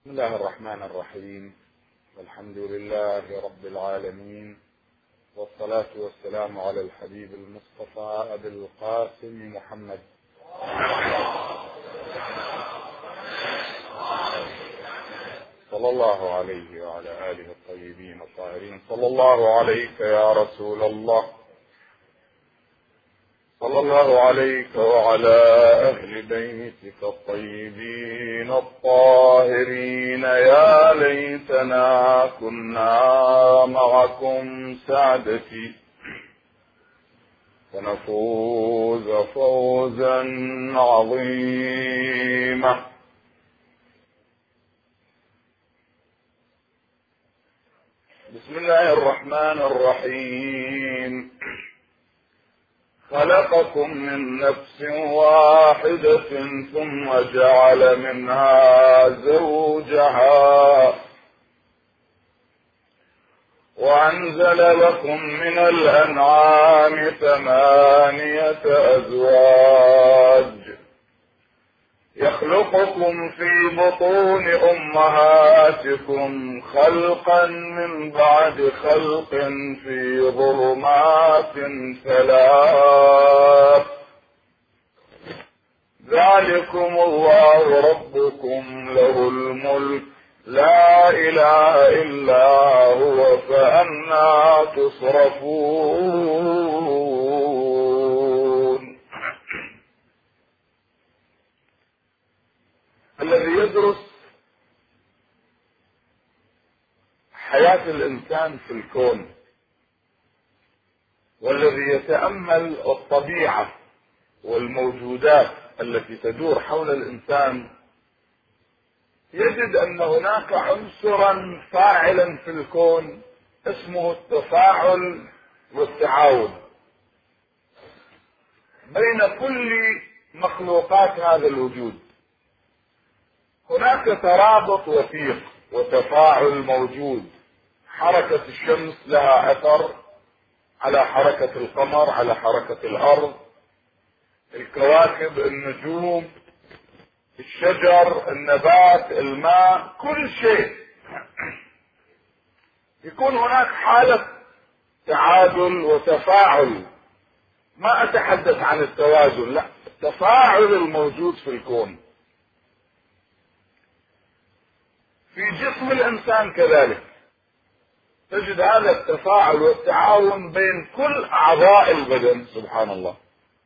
بسم الله الرحمن الرحيم. والحمد لله رب العالمين، والصلاة والسلام على الحبيب المصطفى أبي القاسم محمد صلى الله عليه وعلى آله الطيبين الطاهرين. صلى الله عليك يا رسول الله، صلى الله عليك وعلى أهل بيتك الطيبين الطاهرين. يا ليتنا كنا معكم سعدتي فنفوز فوزا عظيما. بسم الله الرحمن الرحيم. خلقكم من نفس واحدة ثم جعل منها زوجها وأنزل لكم من الأنعام 8 أزواج يخلقكم في بطون أمهاتكم خلقا من بعد خلق في ظلمات 3. ذلكم الله ربكم له الملك لا إله إلا هو فأنى تصرفون. الذي يدرس حياة الإنسان في الكون والذي يتأمل الطبيعة والموجودات التي تدور حول الإنسان يجد أن هناك عنصرا فاعلا في الكون اسمه التفاعل والتعاون بين كل مخلوقات هذا الوجود. هناك ترابط وثيق وتفاعل موجود. حركة الشمس لها أثر على حركة القمر، على حركة الأرض، الكواكب، النجوم، الشجر، النبات، الماء، كل شيء يكون هناك حالة تعادل وتفاعل. ما أتحدث عن التوازن، لا، التفاعل الموجود في الكون. في جسم الإنسان كذلك تجد هذا التفاعل والتعاون بين كل أعضاء البدن، سبحان الله،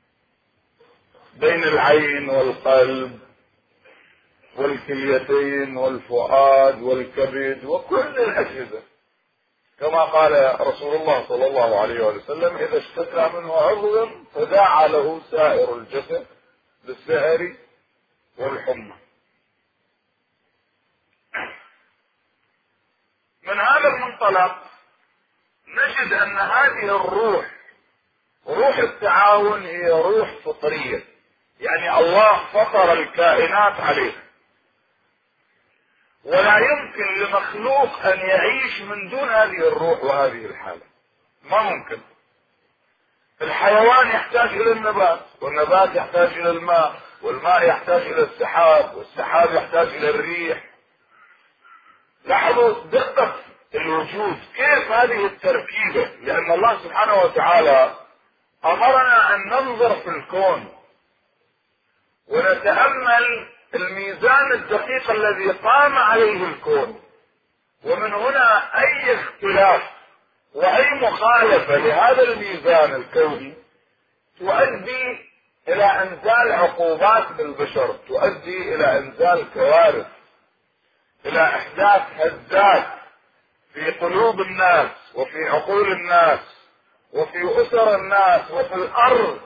بين العين والقلب والكليتين والفؤاد والكبد وكل الأجهزة، كما قال رسول الله صلى الله عليه وسلم: إذا اشتكى منه عضو فداعى له سائر الجسد بالسهر والحمى. من هذا المنطلق نجد أن هذه الروح، روح التعاون، هي روح فطرية، يعني الله فطر الكائنات عليها، ولا يمكن لمخلوق أن يعيش من دون هذه الروح وهذه الحالة، ما ممكن. الحيوان يحتاج إلى النبات، والنبات يحتاج إلى الماء، والماء يحتاج إلى السحاب، والسحاب يحتاج إلى الريح. لاحظوا دقة الوجود، كيف هذه التركيبة، لأن الله سبحانه وتعالى أمرنا أن ننظر في الكون ونتأمل الميزان الدقيق الذي قام عليه الكون. ومن هنا أي اختلاف وأي مخالفة لهذا الميزان الكوني تؤدي إلى إنزال عقوبات بالبشر، تؤدي إلى إنزال كوارث، إلى إحداث هزات في قلوب الناس وفي عقول الناس وفي أسر الناس وفي الأرض.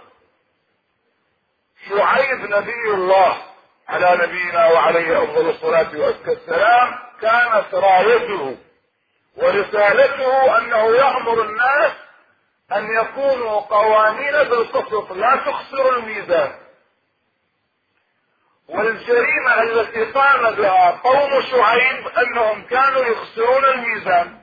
شعيب نبي الله على نبينا وعليه أفضل الصلاة وأزكى السلام كانت رايته ورسالته أنه يأمر الناس أن يكونوا قوانين بالقسط لا تخسر الميزان. والجريمة التي قام بها قوم شعيب أنهم كانوا يخسرون الميزان.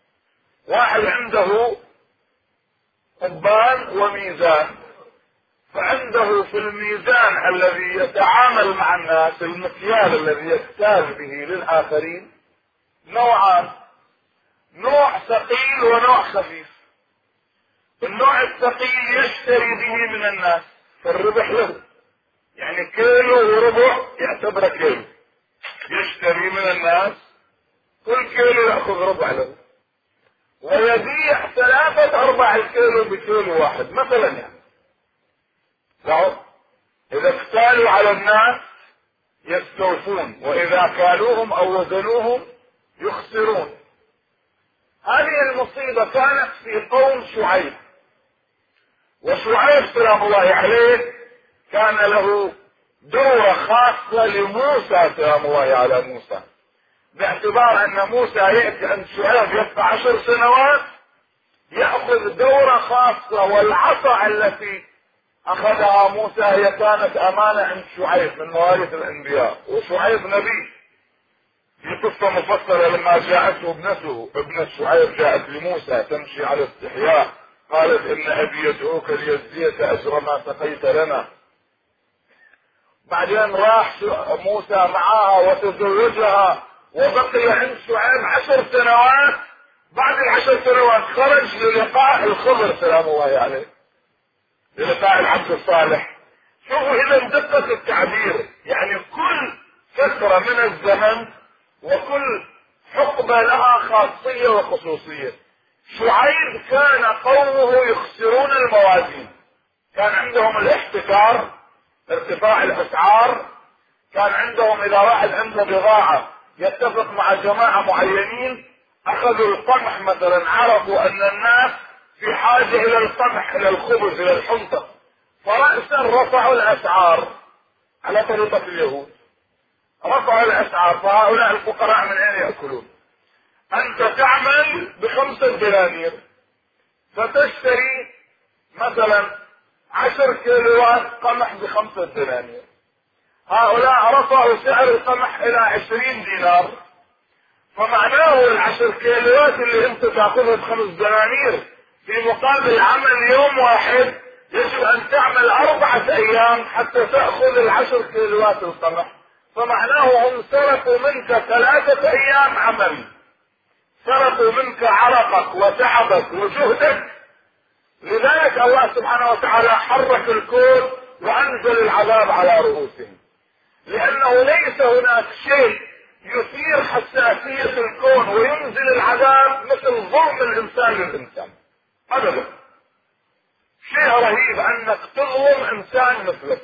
واحد عنده قبان وميزان، فعنده في الميزان الذي يتعامل مع الناس، المكيال الذي يكتال به للآخرين، نوعان: نوع ثقيل ونوع خفيف. النوع الثقيل يشتري به من الناس فالربح له، يعني كيلو وربع يعتبر كيلو، يشتري من الناس كل كيلو يأخذ ربع له، ويبيع 3/4 الكيلو بكيلو واحد مثلا. يعني لو اذا اكتالوا على الناس يستوفون، واذا كالوهم او وزنوهم يخسرون. هذه المصيبة كانت في قوم شعيب، وشعيب سلام الله عليه كان له دورة خاصة لموسى سلام الله على موسى، باعتبار ان موسى يأتي عند شعيب يبقى 10 سنوات، يأخذ دورة خاصة. والعصا التي اخذها موسى هي كانت امانة عند شعيب من مواريث الانبياء، وشعيب نبي. في قصة مفصلة لما جاءته ابنة شعيب جاءت لموسى تمشي على استحياء، قالت ان ابي يدعوك ليجزيك اجر ما سقيت لنا. بعدين راح موسى معها وتزوجها، وبقي عند شعيب 10 سنوات. بعد ال10 سنوات خرج للقاء الخضر سلام الله عليه، للقاء العبد الصالح. شوفوا اذا دقة التعبير، يعني كل فترة من الزمن وكل حقبة لها خاصية وخصوصية. شعيب كان قومه يخسرون الموازين، كان عندهم الاحتكار، ارتفاع الاسعار، كان عندهم اذا واحد عنده بضاعة يتفق مع جماعة معينين، اخذوا القمح مثلا، عرفوا ان الناس في حاجة الى القمح، الى الخبز، الى الحنطة، فرأسا رفعوا الاسعار على طريقة اليهود، رفعوا الاسعار. فهؤلاء الفقراء من اين يأكلون؟ انت تعمل ب5 دنانير فتشتري مثلا 10 كيلوات قمح ب5 دنانير، هؤلاء رفعوا سعر القمح الى 20 دينار، فمعناه 10 كيلوات اللي انت تاخذها ب5 دنانير في مقابل عمل يوم واحد يجب ان تعمل 4 ايام حتى تأخذ 10 كيلوات القمح. فمعناه هم سرقوا منك 3 ايام عمل، سرقوا منك عرقك وتعبك وجهدك. لذلك الله سبحانه وتعالى حرك الكون وانزل العذاب على رؤوسهم، لانه ليس هناك شيء يثير حساسية الكون وينزل العذاب مثل ظلم الانسان للانسان ابدا. شيء رهيب انك تظلم انسان مثلك.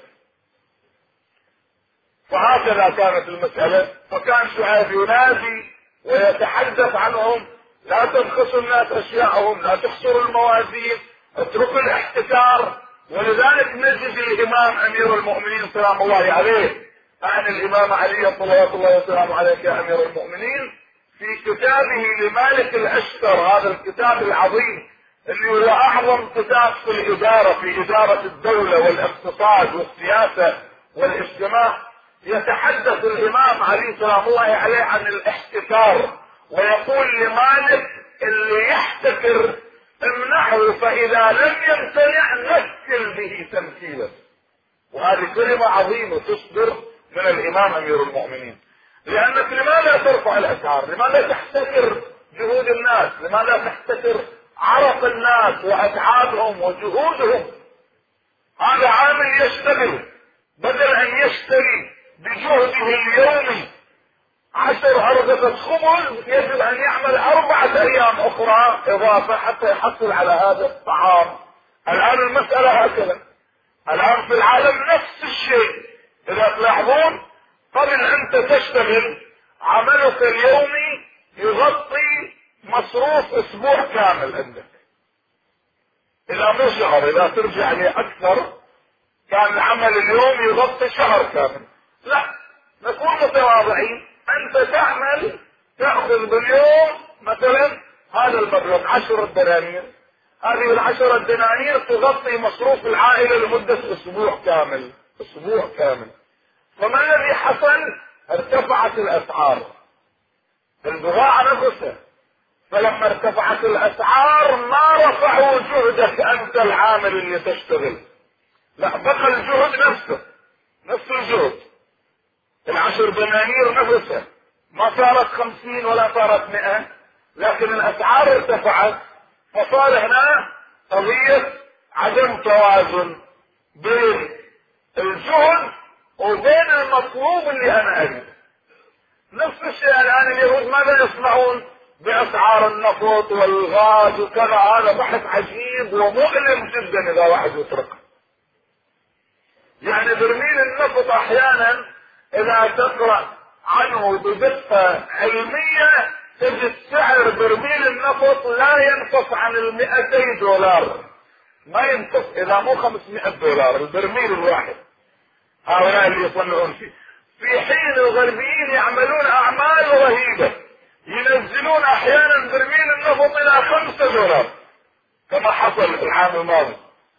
وهكذا كانت المسألة. فكان شعيب ينادي ويتحدث عنهم: لا تبخسوا الناس اشياءهم، لا تخسروا الموازين، اتركوا الاحتكار. ولذلك نجد الامام امير المؤمنين سلام الله عليه، عن الامام علي صلوات الله وسلامه عليك يا امير المؤمنين، في كتابه لمالك الاشتر، هذا الكتاب العظيم اللي هو اعظم كتاب في الادارة، في ادارة الدولة والاقتصاد والسياسة والاجتماع، يتحدث الامام علي سلام الله عليه عن الاحتكار، ويقول لمالك: اللي يحتكر امنعه، فاذا لم يمتنع نكل به تمثيلا. وهذه كلمة عظيمة تصدر من الامام امير المؤمنين. لانك لماذا ترفع الاسعار؟ لماذا تحتكر جهود الناس؟ لماذا تحتكر عرق الناس واتعابهم وجهودهم؟ هذا عامل يشتغل، بدل ان يشتري بجهده اليومي 10 أرغفة خبز يجب ان يعمل 4 ايام اخرى اضافة حتى يحصل على هذا الطعام. الان المسألة هكذا، الان في العالم نفس الشيء. اذا تلاحظون قبل انت تشتغل عملك اليومي يغطي مصروف اسبوع كامل عندك، اذا مو شهر، اذا ترجع لاكثر كان العمل اليوم يغطي شهر كامل. لا، نكون متواضعين. انت تعمل تأخذ باليوم مثلا هذا المبلغ 10 دنانير، هذه ال10 دنانير تغطي مصروف العائلة لمدة اسبوع كامل، اسبوع كامل. فما الذي حصل؟ ارتفعت الاسعار، البضاعة نفسها. فلما ارتفعت الاسعار ما رفعوا جهدك انت العامل اللي تشتغل، لا، بقى الجهد نفسه، نفس الجهد، 10 دنانير نفسها، ما صارت 50 ولا صارت 100، لكن الاسعار ارتفعت، فصار هنا قضية عدم توازن بين الجهد وبين المطلوب اللي انا اريده. نفس الشيء الان اليهود ماذا يصنعون باسعار النفط والغاز وكذا؟ هذا بحث عجيب ومؤلم جدا اذا واحد يتركه. يعني برميل النفط احيانا اذا تقرأ عنه بدقة علمية تجد سعر برميل النفط لا ينقص عن $200، ما ينقص، اذا مو $500 البرميل الواحد. هؤلاء اللي يصنعون فيه، في حين الغربيين يعملون اعمال رهيبة، ينزلون احيانا برميل النفط الى $5 كما حصل في العام الماضي،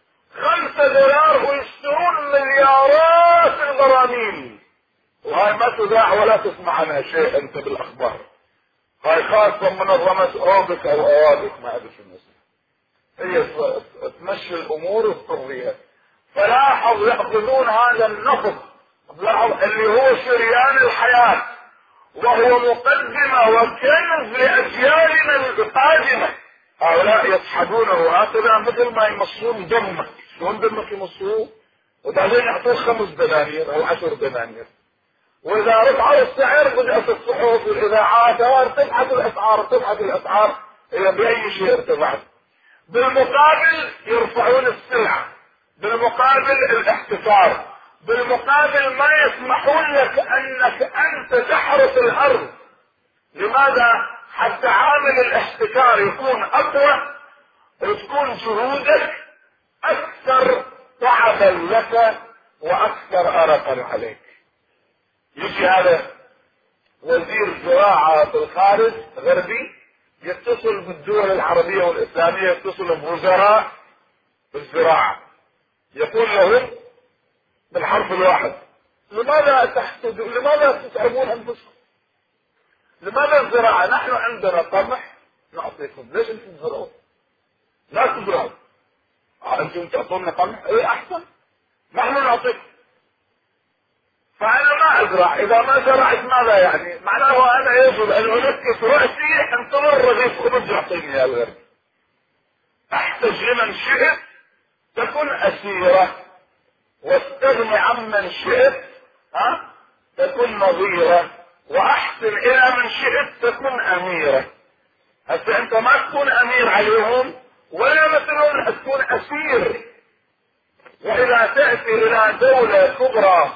$5 ويشترون مليارات البراميل، وهاي ما تذاع ولا تسمع عنها شيء انت بالاخبار. هاي خاصة منظمة اوبك او اوابك، ما ادري شو اسمها، هي تمشي الامور وتقضيها. فلاحظ ياخذون هذا النفط، لاحظ اللي هو شريان الحياة، وهو مقدمة وكنز لاجيالنا القادمة، هؤلاء يسحبونه هكذا مثل ما يمصون دمك. شلون دمك يمصوه؟ وبعدين يعطوه 5 دنانير او 10 دنانير، واذا رفعوا السعر بدأت الصحف والاذاعات ارتفعت الاسعار، ارتفعت الاسعار، هي باي شيء ارتفعت؟ بالمقابل يرفعون السلع، بالمقابل الاحتكار، بالمقابل ما يسمحون لك انك انت تحرث الارض. لماذا؟ حتى عامل الاحتكار يكون اقوى وتكون جهودك اكثر تعبا لك واكثر ارقا عليك. يجي هذا وزير زراعة في الخارج غربي يتصل بالدول العربية والإسلامية، يتصل بوزراء الزراعة، يقول لهم بالحرف الواحد: لماذا تحسدوا؟ لماذا تتعبون أنفسكم؟ لماذا الزراعة؟ نحن عندنا قمح نعطيكم، ليش انتم تزرعون؟ لا تزرعوا. انتم تعطونا قمح؟ ايه احسن، نحن نعطيكم. فأنا ما أزرع، إذا ما زرعت ماذا يعني؟ معناه أنا يجب أن أنكس رأسي انتظر رغيف خبز يعطيني يا الغرب. أحتج لمن شئت تكن أسيرة، واستغني عمن شئت تكن نظيرة، وأحسن إلى من شئت تكن أميرة. هسه أنت ما تكون أمير عليهم ولا مثلهم، تكون أسير. وإذا تأتي إلى دولة كبرى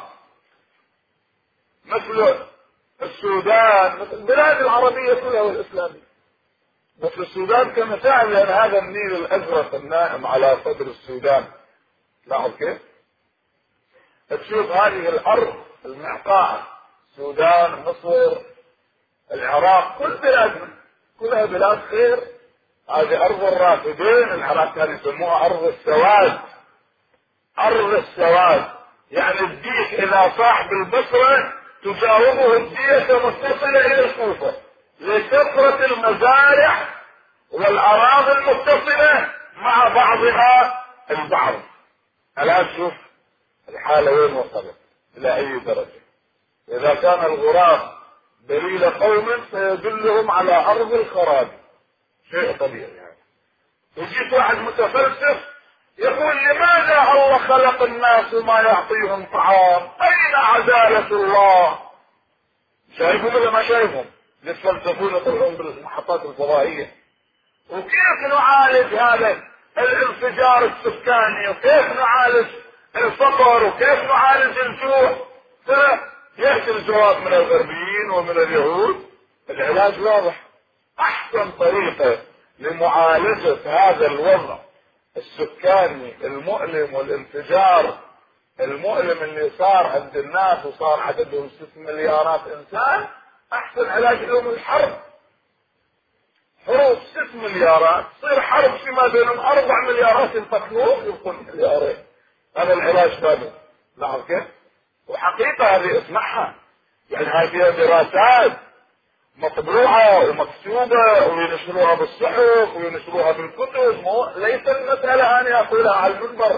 مثل السودان، مثل البلاد العربية كلها والإسلامية، مثل السودان كمثال، لأن هذا النيل الأزرق النائم على صدر السودان، لاحظ كيف؟ تشوف هذه الأرض المعطاءة، السودان، مصر، العراق، كل بلادنا كلها بلاد خير. هذه أرض الرافدين، العراق كانوا يسموها أرض السواد. أرض السواد يعني الديك إذا صاح بالبصرة تجاوبه الديك متصلة إلى الكوفة لكثرة المزارع والأراضي المتصلة مع بعضها البعض. الآن شوف الحالة وين وصلت، إلى أي درجة. إذا كان الغراب دليل قوم سيدلهم على أرض الخراب، شيء طبيعي يعني. وجيت واحد متفلسف يقول: لماذا الله خلق الناس وما يعطيهم طعام؟ أين عدالة الله؟ شايفهم ولا ما شايفهم؟ يتفلسفون يطلعون بالمحطات الفضائية. وكيف نعالج هذا الانفجار السكاني؟ وكيف نعالج الفقر؟ وكيف نعالج الجوع؟ يأتي الجواب من الغربيين ومن اليهود: العلاج واضح. أحسن طريقة لمعالجة هذا الوضع السكاني المؤلم والانفجار المؤلم اللي صار عند الناس وصار عددهم 6 مليارات انسان، احسن علاج لهم الحرب. حروب 6 مليارات تصير حرب فيما بينهم 4 مليارات ينقتلون يبقون مليارين. هذا العلاج بابه. لاحظ كيف؟ وحقيقة هذه اسمعها، يعني هذه فيها دراسات مطبوعة ومكتوبة وينشروها بالصحف وينشروها بالكتب. ليس المسألة أن أقولها على المنبر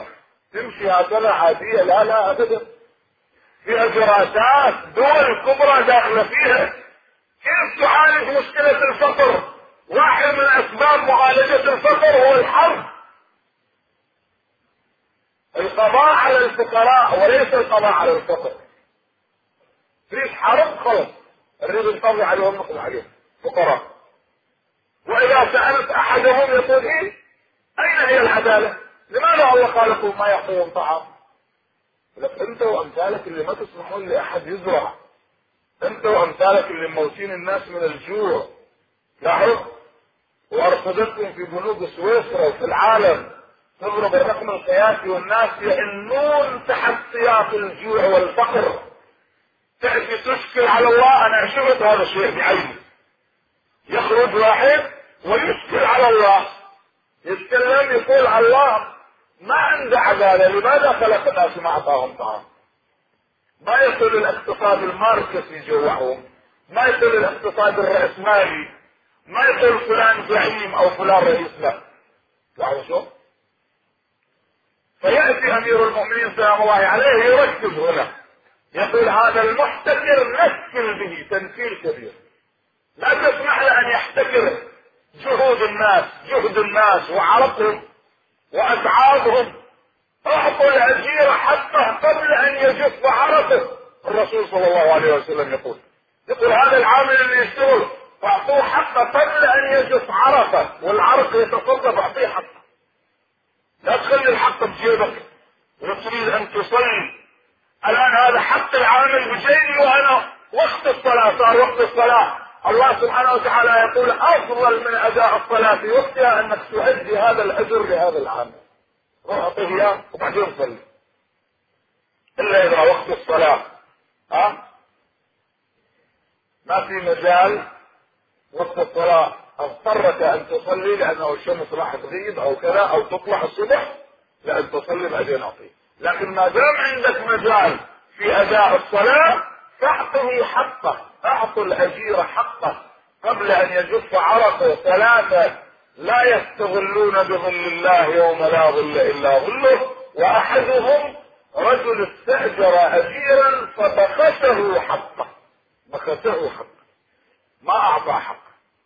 تمشي هكذا عادية؟ لا لا ابدا، فيها دراسات، دول كبرى داخله فيها. كيف تعالج مشكلة الفقر؟ واحد من اسباب معالجة الفقر هو الحرب، القضاء على الفقراء وليس القضاء على الفقر. فيش حرب خلص نريد نقضي عليهم، نقضي عليهم فقراء. واذا سألت احدهم يقول ايه اين هي العدالة؟ لماذا الله خالقهم ما يعطيهم طعام؟ لك انت وامثالك اللي ما تسمحون لاحد يزرع، انت وامثالك اللي موتين الناس من الجوع. لاحظ، وارصدتكم في بنوك سويسرا وفي العالم تضرب الرقم القياسي والناس يئنون تحت سياق الجوع والفقر. تأتي تشكل على الله. انا شفت هذا الشيء بعيني، يخرج واحد ويشكل على الله، يتكلم يقول الله ما عنده عدالة، لماذا خلق الناس ما اعطاهم طعام؟ ما يصل الاقتصاد الماركسي جوعهم، ما يصل الاقتصاد الرأسمالي، ما يصل فلان زعيم او فلان رئيس. لا تعرفوا شو؟ فيأتي امير المؤمنين سلام الله عليه يركز هنا، يقول هذا المحتكر نكل به تنكيل كبير، لا تسمح له ان يحتكر جهود الناس، جهد الناس وعرقهم واتعابهم. اعطوا الاجير حقه قبل ان يجف عرقه. الرسول صلى الله عليه وسلم يقول هذا العامل اللي يشتغل اعطوه حقه قبل ان يجف عرقه، والعرق يتصرف اعطيه حقه. لا تخلي الحق بجيبك وتريد ان تصلي. الان هذا حق العامل بجيبي وانا وقت الصلاة، صار وقت الصلاة، الله سبحانه وتعالى يقول افضل من اداء الصلاة في وقتها انك تؤدي هذا الاجر لهذا العامل. روح اعطيه اياه وبعدين صلي. الا اذا وقت الصلاة ما في مجال، وقت الصلاة اضطرك ان تصلي لانه الشمس راح تغيب او كذا او تطلع الصبح، لان تصلي بعدين اعطيه. لكن ما دام عندك مجال في اداء الصلاة فاعطه حقه، اعطوا الاجير حقه قبل ان يجف عرقه. ثلاثة لا يستظلون بظل الله يوم لا ظل الا ظله، واحدهم رجل استأجر اجيرا فبخسه حقه، بخسه حقه، ما اعطى حقه.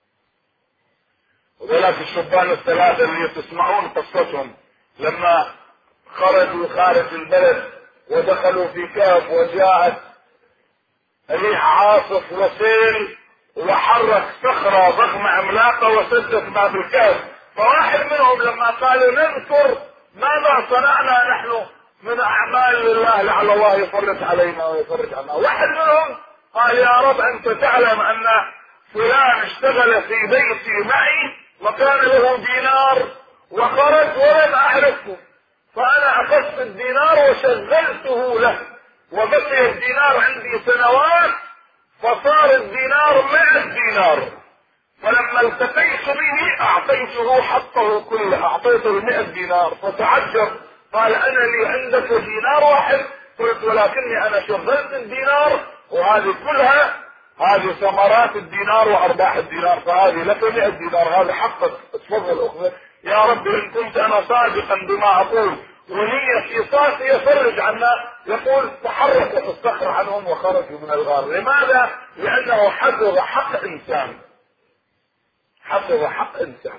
وذلك الشبان الثلاثة اللي تسمعون قصتهم لما خرجوا خارج البلد ودخلوا في كهف وجاءت ريح عاصف وسيل وحرك صخرة ضخمة عملاقة وسدت باب الكهف. فواحد منهم لما قالوا نذكر ماذا صنعنا نحن من اعمال لله لعل الله يفرج علينا ويفرج عنا، واحد منهم قال يا رب انت تعلم ان فلان اشتغل في بيتي معي وكان له دينار وخرج ولم اعرفه، فانا اخذت الدينار وشغلته له وبقي الدينار عندي سنوات فصار الدينار 100 دينار، فلما التقيت به اعطيته حقه كله، اعطيته 100 دينار. فتعجب قال انا لي عندك دينار واحد؟ قلت ولكني انا شغلت الدينار وهذه كلها هذه ثمرات الدينار وارباح الدينار، فهذه لك 100 دينار، هذا حقك، تفضل اخذه. يا رب ان كنت انا صادقا بما اقول ونيتي صافية فرج عنا. يقول تحركت الصخرة عنهم وخرجوا من الغار. لماذا؟ لانه حفظ حق انسان، حفظ حق انسان.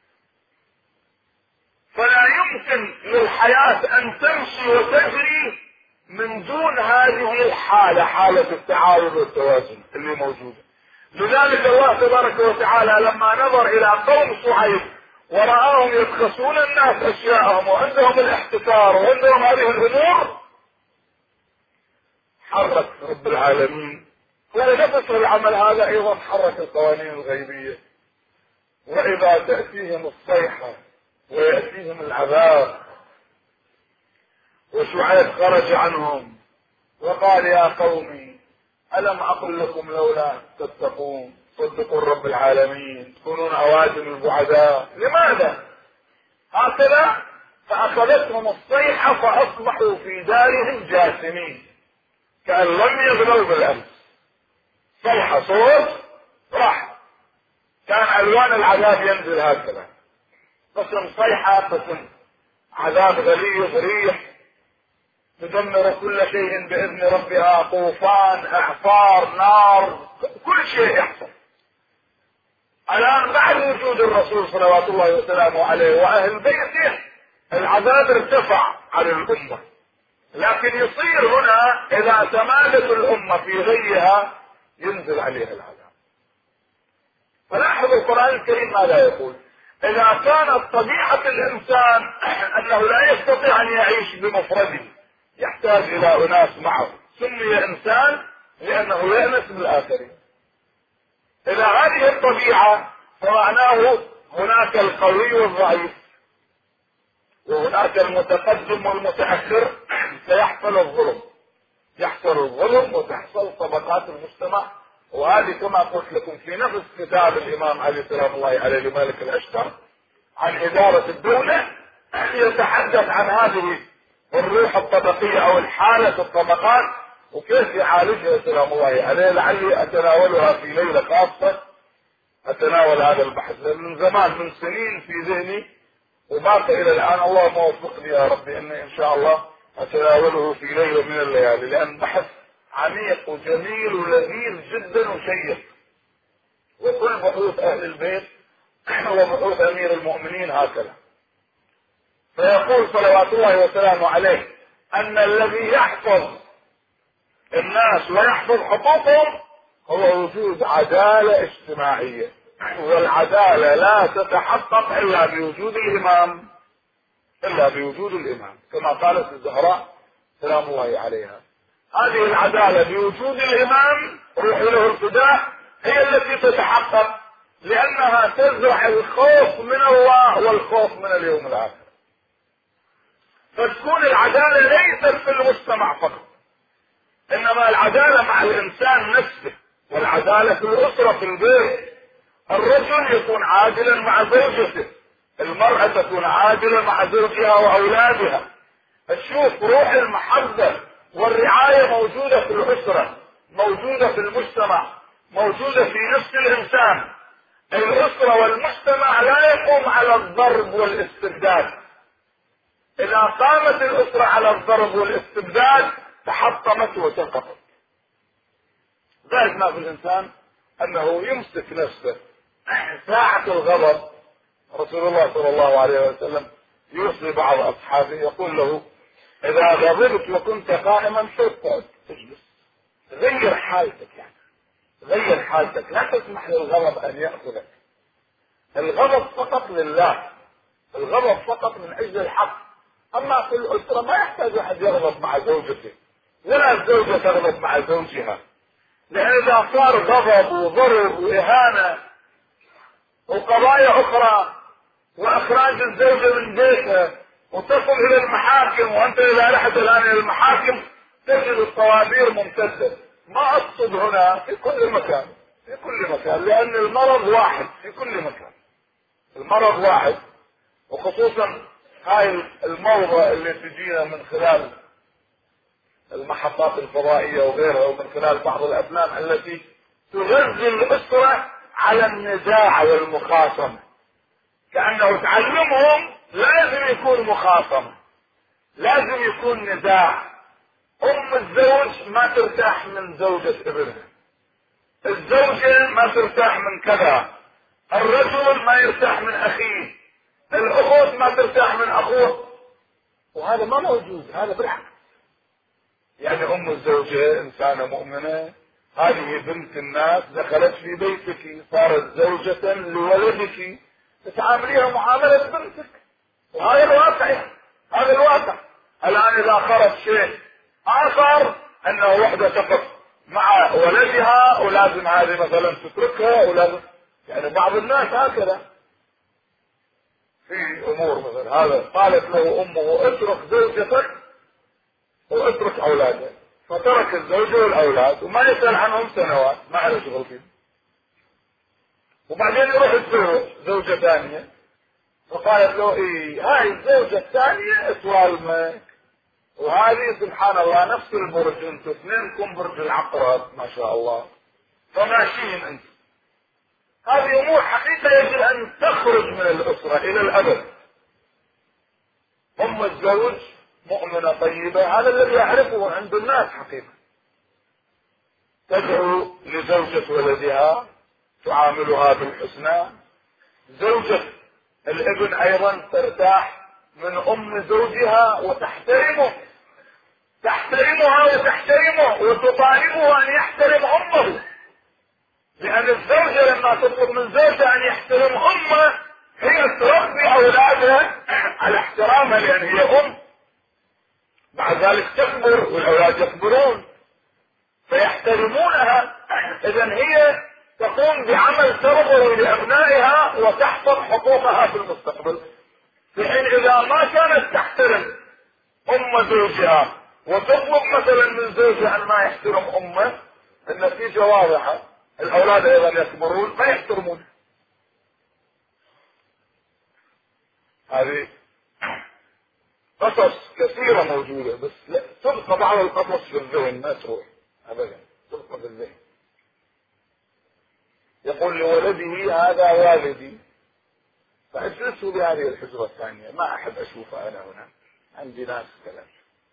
فلا يمكن للحياة ان تمشي وتجري من دون هذه الحالة، حالة التعاون والتوازن اللي موجودة. لذلك الله تبارك وتعالى لما نظر الى قوم شعيب ورآهم يبخسون الناس اشياءهم وعندهم الاحتكار وعندهم هذه الامور، حرك رب العالمين ونفس العمل هذا ايضا حرك القوانين الغيبية. واذا تأتيهم الصيحة ويأتيهم العذاب، وشعيب خرج عنهم وقال يا قومي ألم أقل لكم لولا تتقون صدقوا رب العالمين تكونون أوادم البعداء؟ لماذا هكذا؟ فأخذتهم الصيحة فأصبحوا في دارهم جاثمين كأن لم يغنوا بالأمس. صيحة صوت راح، كان ألوان العذاب ينزل هكذا، قسم صيحة قسم عذاب غليظ ريح تدمر كل شيء بإذن ربها، طوفان، إعصار، نار، كل شيء يحصل. الآن بعد وجود الرسول صلوات الله وسلامه عليه وأهل بيته العذاب ارتفع على الأمة، لكن يصير هنا إذا تمادت الأمة في غيها ينزل عليها العذاب. فلاحظوا القرآن الكريم ماذا يقول: إذا كانت طبيعة الإنسان أنه لا يستطيع أن يعيش بمفرده، يحتاج إلى أناس معه، سمي إنسان لأنه يأنس بالآخرين. إلى هذه الطبيعة فمعناه هناك القوي والضعيف، وهناك المتقدم والمتأخر. سيحصل الظلم، يحصل الظلم وتحصل طبقات المجتمع. وهذه كما قلت لكم في نفس كتاب الإمام علي سلام الله عليه لمالك الأشتر عن إدارة الدولة، يتحدث عن هذه الروح الطبقية أو الحالة الطبقات وكيف يعالجها سلام الله عليه. لعلي أتناولها في ليلة خاصة، أتناول هذا البحث من زمان، من سنين في ذهني وباقي إلى الآن. اللهم وفقني يا ربي أني إن شاء الله أتناوله في ليلة من الليالي، لأن بحث عميق وجميل ولذيذ جدا وشيق. وكل بحوث أهل البيت وبحوث أمير المؤمنين هكذا. فيقول صلوات الله وسلامه عليه أن الذي يحفظ الناس ويحفظ حقوقهم هو وجود عدالة اجتماعية، والعدالة لا تتحقق إلا بوجود الإمام، إلا بوجود الإمام، كما قالت الزهراء سلام الله عليها. هذه العدالة بوجود الإمام روح له الفداء هي التي تتحقق، لأنها تزرع الخوف من الله والخوف من اليوم الآخر. فتكون العدالة ليست في المجتمع فقط، إنما العدالة مع الإنسان نفسه، والعدالة في الأسرة في البيت. الرجل يكون عادلا مع زوجته، المرأة تكون عادلة مع زوجها وأولادها. تشوف روح المحبة والرعاية موجودة في الأسرة، موجودة في المجتمع، موجودة في نفس الإنسان. الأسرة والمجتمع لا يقوم على الضرب والاستبداد. إذا قامت الأسرة على الضرب والاستبداد تحطمت وسقطت. ذلك ما في الإنسان أنه يمسك نفسه ساعة الغضب. رسول الله صلى الله عليه وسلم يوصي بعض أصحابه يقول له: إذا غضبت وكنت قائما فاقعد تجلس، غير حالتك، يعني غير حالتك، لا تسمح للغضب أن يأخذك. الغضب فقط لله، الغضب فقط من أجل الحق. أما في الأسرة ما يحتاج أحد يغضب مع زوجته، ولا الزوجة تغضب مع زوجها، لأن إذا صار غضب وضرب وإهانة وقضايا أخرى وإخراج الزوجة من بيتها وتصل إلى المحاكم، وأنت إذا رحت الآن إلى المحاكم تجد الطوابير ممتدة. ما أقصد هنا في كل مكان، في كل مكان، لأن المرض واحد في كل مكان، المرض واحد. وخصوصا هاي الموضة اللي تجينا من خلال المحطات الفضائية وغيرها، ومن خلال بعض الأفلام التي تغذي الأسرة على النزاع والمخاصمة، كأنه تعلمهم لازم يكون مخاصمة، لازم يكون نزاع. أم الزوج ما ترتاح من زوجة ابنها، الزوجة ما ترتاح من كذا، الرجل ما يرتاح من أخيه، الأخوة ما ترتاح من أخوه. وهذا ما موجود، هذا بالعكس. يعني أم الزوجة إنسانة مؤمنة، هذه بنت الناس دخلت في بيتك، صارت زوجة لولدك، تتعامليها معاملة بنتك. وهذا الواقع، هذا الواقع. الآن إذا خرج شيء آخر أنه وحدة تقف مع ولدها ولازم هذه مثلا تتركها، ولازم، يعني بعض الناس هكذا في أمور. مثلا هذا قالت له أمه: اترك زوجتك واترك أولادك، فترك الزوجة والأولاد وما يسأل عنهم سنوات، ما له شغل فيه. وبعدين يروح يتزوج زوجة ثانية، فقالت له: إيه هاي الزوجة الثانية اطول منك، وهذه سبحان الله نفس البرج، انتم اثنينكم برج العقرب ما شاء الله، فماشيين انت. هذه امور حقيقة يجب ان تخرج من الاسرة الى الابد. ام الزوج مؤمنة طيبة، هذا الذي يعرفه عند الناس حقيقة. تدعو لزوجة ولدها، تعاملها بالحسنى. زوجة الابن ايضا ترتاح من ام زوجها وتحترمه، تحترمها وتحترمه وتطالبه ان يحترم امه، لان الزوجة لما تطلب من زوجها ان يحترم امه هي تربي اولادها على احترامها لان هي ام. بعد ذلك تكبر والاولاد يكبرون فيحترمونها. اذا هي تقوم بعمل تربوي لابنائها وتحفظ حقوقها في المستقبل، في حين اذا ما كانت تحترم ام زوجها وتطلب مثلا من زوجها ان ما يحترم امه، النتيجه واضحه، الاولاد ايضا يكبرون ما يحترمون. هذه قصص كثيره موجوده، بس لا تبقى بعض القصص في الذهن ما تروح ابدا، تبقى في الذهن. يقول لولده هذا والدي، فاجلسه بهذه الحجره الثانيه، ما احب اشوفه انا هنا، عندي ناس كلام.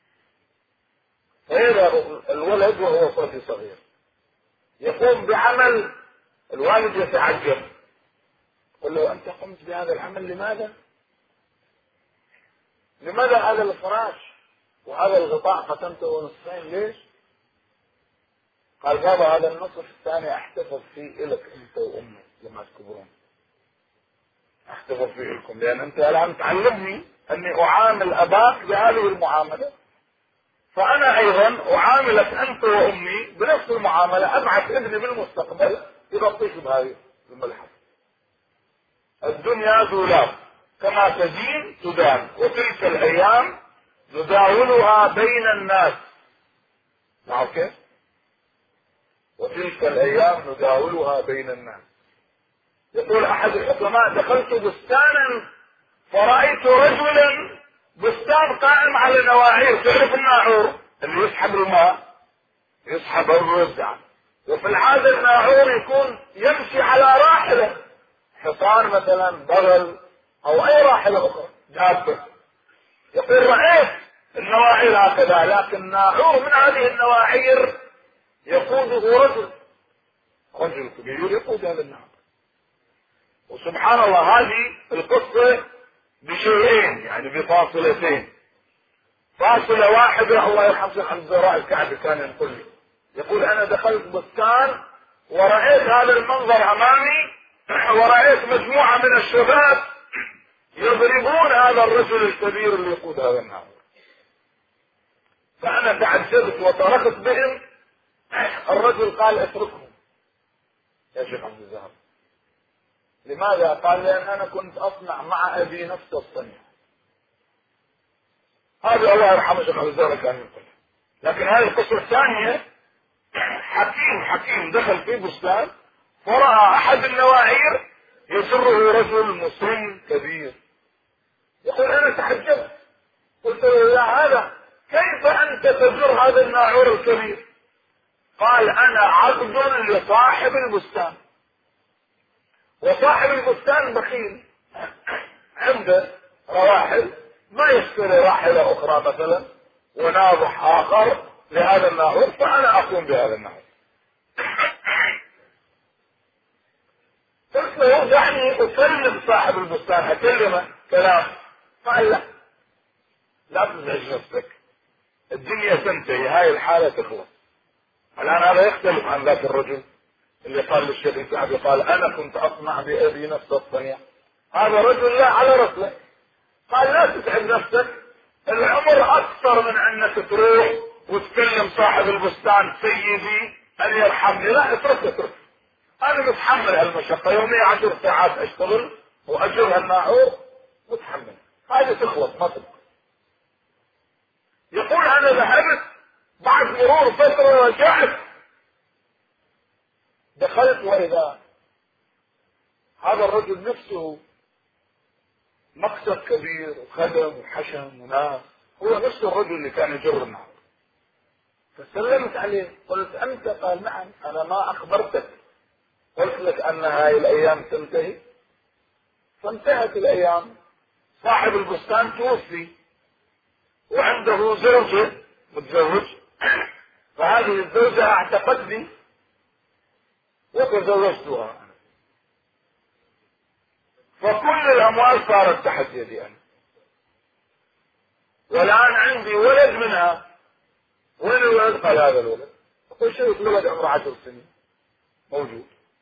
فإذا الولد وهو طفل صغير يقوم بعمل، الوالد يتعجب، يقول له انت قمت بهذا العمل لماذا؟ لماذا هذا الفراش وهذا الغطاء قسمته نصفين ليش؟ قال بابا هذا النصف الثاني احتفظ فيه الك انت وامك لما تكبرون، احتفظ فيه لكم، لان انت الان تعلمني اني اعامل اباك بهذه المعامله، فانا ايضا اعاملك انت وامي بنفس المعامله، ابعث ابني بالمستقبل يغطيك بهذه الملحفه. الدنيا ذولاب كما تدين تدان، وتلك الايام نداولها بين الناس. معه كيف؟ وتلك الايام نداولها بين الناس. يقول احد الحكماء دخلت بستانا فرأيت رجلا، بستان قائم على نواعير، تعرف الناعور اللي يسحب الماء، يسحب الرزع، وفي العادة الناعور يكون يمشي على راحلة، حصان مثلا، بغل او اي راحلة اخرى دابة. يقول رأيت النواعير هكذا، لكن ناعور من هذه النواعير يقوده رجل كبير يقود هذا الناعور. وسبحان الله هذه القصة بشيئين، يعني بفاصلتين. فاصلة واحدة الله يرحم شيخ عبد الزهراء الكعبي كان يقول لي، يقول انا دخلت بستان ورأيت هذا المنظر امامي، ورأيت مجموعة من الشباب يضربون هذا الرجل الكبير اللي يقود هذا الناظر، فانا تعجبت وطرقت بهم. الرجل قال اتركهم يا شيخ عبد الزهراء. لماذا؟ قال لان انا كنت اصنع مع ابي نفس الصنع. هذا الله يرحمه شيخ عبد الزهراء كان يقول. لكن هذه القصة الثانية، حكيم دخل في بستان ورأى احد النواعير يسره رجل مسن كبير. يقول انا تعجبت، قلت له يا هذا كيف انت تجر هذا الناعور الكبير؟ قال انا عبد لصاحب البستان، وصاحب البستان بخيل، عنده رواحل ما يشتري راحلة اخرى مثلا وناضح اخر لهذا الناعور، فانا اقوم بهذا الناعور. قلت له دعني اكلم صاحب البستان، اكلمه كلام. قال لا تزعج نفسك، الدنيا تنتهي، هاي الحالة تخلص. الان هذا يختلف عن ذاك الرجل اللي قال للشيخ الكعبي، قال انا كنت اصنع بابي نفس الصنيع. هذا رجل لا على رسله، قال لا تتعب نفسك، العمر اكثر من انك تروح وتكلم صاحب البستان سيدي ان يرحمني، لا اترك انا متحمل هالمشقة، يوميا 10 ساعات اشتغل واجر هالناعور، متحمل، هذه تخلص ما تبقى. يقول انا ذهبت بعد مرور فترة رجعت، دخلت واذا هذا الرجل نفسه مقصد كبير وخدم وحشم وناس، هو نفس الرجل اللي كان يجر النار. فسلمت عليه قلت انت؟ قال نعم، انا ما اخبرتك، قلت لك ان هاي الايام تنتهي، فانتهت الايام، صاحب البستان توفي، وعنده زوجة متزوج، فهذه الزوجة اعتقتني وتزوجتها، فكل الاموال صارت تحت يدي انا، والان عندي ولد منها. وين الولد؟ قال هذا الولد. اقول شو الولد عمره 10 سنين موجود.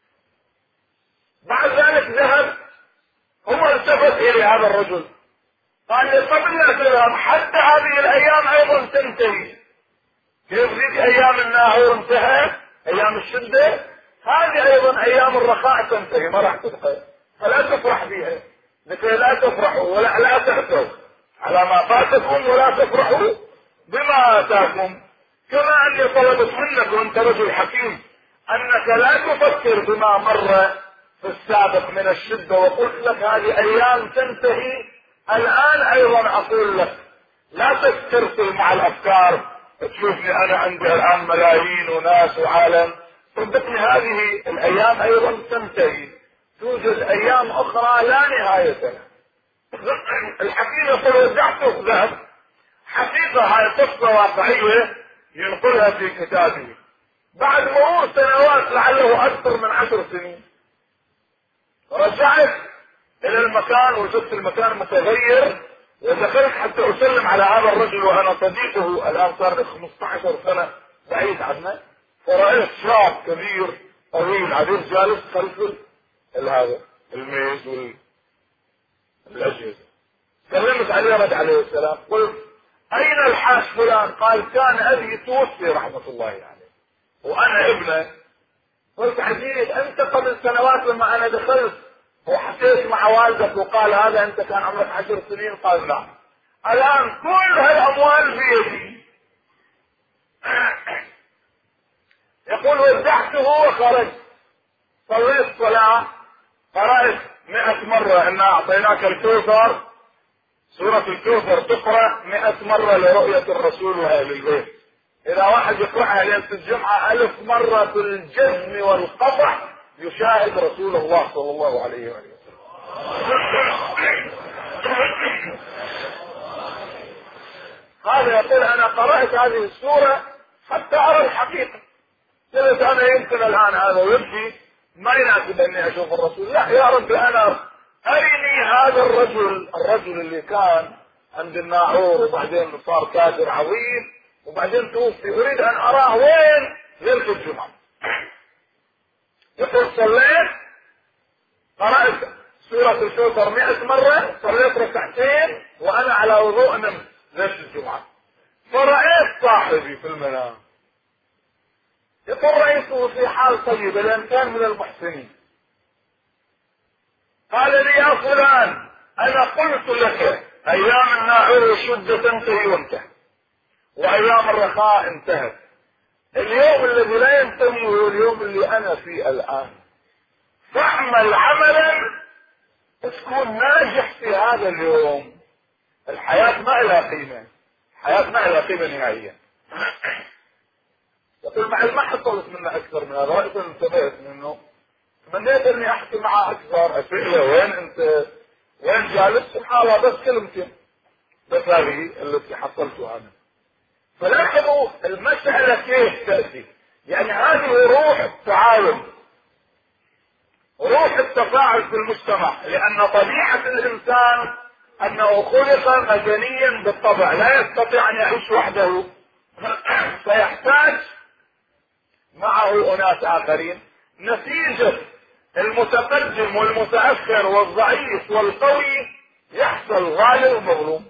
بعد ذلك ذهب، هو التفت الى هذا الرجل قال لي قبل لا تذهب حتى هذه الايام ايضا تنتهي. كيف ذيك ايام الناهور انتهت، ايام الشده، هذه ايضا ايام الرخاء تنتهي، ما راح تبقى، فلا تفرح بها، لكي لا تفرحوا ولا لا تأسوا على ما فاتكم ولا تفرحوا بما اتاكم. كما اني طلبت منك وانت رجل حكيم انك لا تفكر بما مر في السابق من الشده، وقلت لك هذه ايام تنتهي، الان ايضا اقول لك لا تسترسل مع الافكار، تشوفني انا عندي الان ملايين وناس وعالم. صدقني هذه الايام ايضا تنتهي، توجد ايام اخرى لا نهاية لها. الحكيم يقول ودعته ذهب. حقيقة هاي قصة واقعية ينقلها في كتابه. بعد مرور سنوات لعله اكثر من 10 سنين رجعت الى المكان، وجدت المكان متغير، ودخلت حتى اسلم على هذا الرجل وانا صديقه، الان صار لي 15 سنة بعيد عنه، فرأيت شاب كبير طويل عريض جالس خلف هذا الميز والاجهزة. سلمت عليه رد عليه السلام، قلت اين الحاج فلان؟ قال كان ابي توفي رحمة الله عليه وانا ابنه. قلت عزيز انت قبل سنوات لما انا دخلت وحكيت مع والدك وقال هذا انت كان عمرك 10 سنين؟ قال نعم. الان كل هالاموال بيدي. يقول ودعته وخرجت، صليت صلاة، قرأت 100 مرة ان اعطيناك الكوثر، سورة الكوثر تقرأ 100 مرة لرؤية الرسول واهل البيت. اذا واحد يقرأها ليلة الجمعة 1000 مرة بالجزم والقطع يشاهد رسول الله صلى الله عليه وآله وسلم. هذا يقول انا قرأت هذه السورة حتى ارى الحقيقة. قلت انا يمكن الان هذا يبكي، ما يناسب اني اشوف الرسول. لا يا رب، انا ارني هذا الرجل اللي كان عند الناعور وبعدين صار كافر عظيم وبعدين توفي، اريد ان اراه وين ليلة الجمعة. يقول صليت، قرأت سورة الكوثر 100 مرة، صليت ركعتين وانا على وضوء نمت ليلة الجمعة. فرأيت صاحبي في المنام، يقول رأيته في حال طيبة لأن كان من المحسنين. قال لي يا فلان انا قلت لك ايام الناعور والشدة تنتهي وانتهت، وايام الرخاء انتهت، اليوم الذي لا ينتهي هو اليوم اللي انا فيه الان، فاعمل عملا تكون ناجح في هذا اليوم. الحياة ما لها قيمة، الحياة ما لها قيمة نهائيا. يقول معي ما حصلت منه اكثر من هذا، رأيت انتبهت منه، تمنيت اني احكي معه اكثر، اسئله وين انت، وين جالس، سبحان الله بس كلمتين، بس هذه التي حصلتها انا. فلاحظوا المسألة كيف تأتي، يعني هذه روح التعاون، روح التفاعل في المجتمع، لان طبيعة الانسان انه خلق مدنيا بالطبع، لا يستطيع ان يعيش وحده، فيحتاج معه اناس اخرين. نتيجة المتقدم والمتأخر والضعيف والقوي يحصل غالب ومظلوم.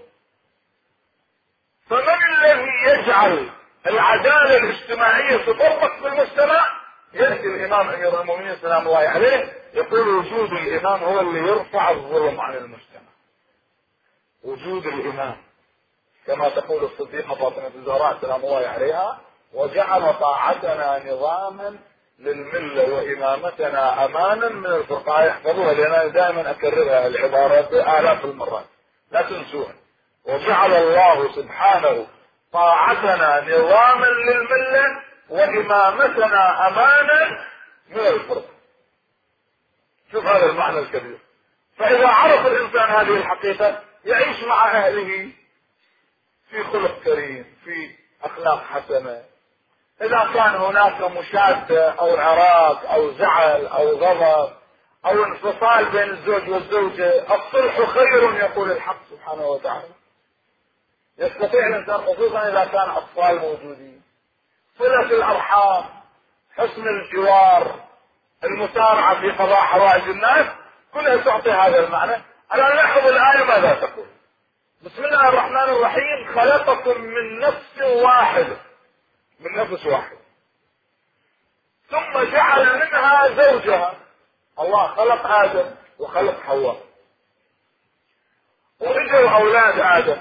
فمن الذي يجعل العدالة الاجتماعية تطبق في المجتمع؟ يأتي الامام امير المؤمنين سلام الله عليه يقول وجود الامام هو اللي يرفع الظلم عن المجتمع. وجود الامام كما تقول الصديقة فاطمة الزهراء سلام الله عليها وجعل طاعتنا نظاما للملة وإمامتنا أمانا من الفرقاء. يحفظوها لأن أنا دائما أكررها العبارات آلاف المرات لا تنسوها. وجعل الله سبحانه طاعتنا نظاما للملة وإمامتنا أمانا من الفرقاء. شوف هذا المعنى الكبير. فإذا عرف الإنسان هذه الحقيقة يعيش مع أهله في خلق كريم، في اخلاق حسنة. اذا كان هناك مشادة او عراك او زعل او غضب او انفصال بين الزوج والزوجة، الصلح خير يقول الحق سبحانه وتعالى. يستطيع الانسان خصوصا اذا كان اطفال موجودين. صلة الارحام، حسن الجوار، المسارعة في قضاء حوائج الناس، كلها تعطي هذا المعنى. الان نلاحظ الآية ماذا تقول. بسم الله الرحمن الرحيم: خلقكم من نفس واحدة، من نفس واحد، ثم جعل منها زوجها. الله خلق آدم وخلق حواء، وإجوا أولاد آدم.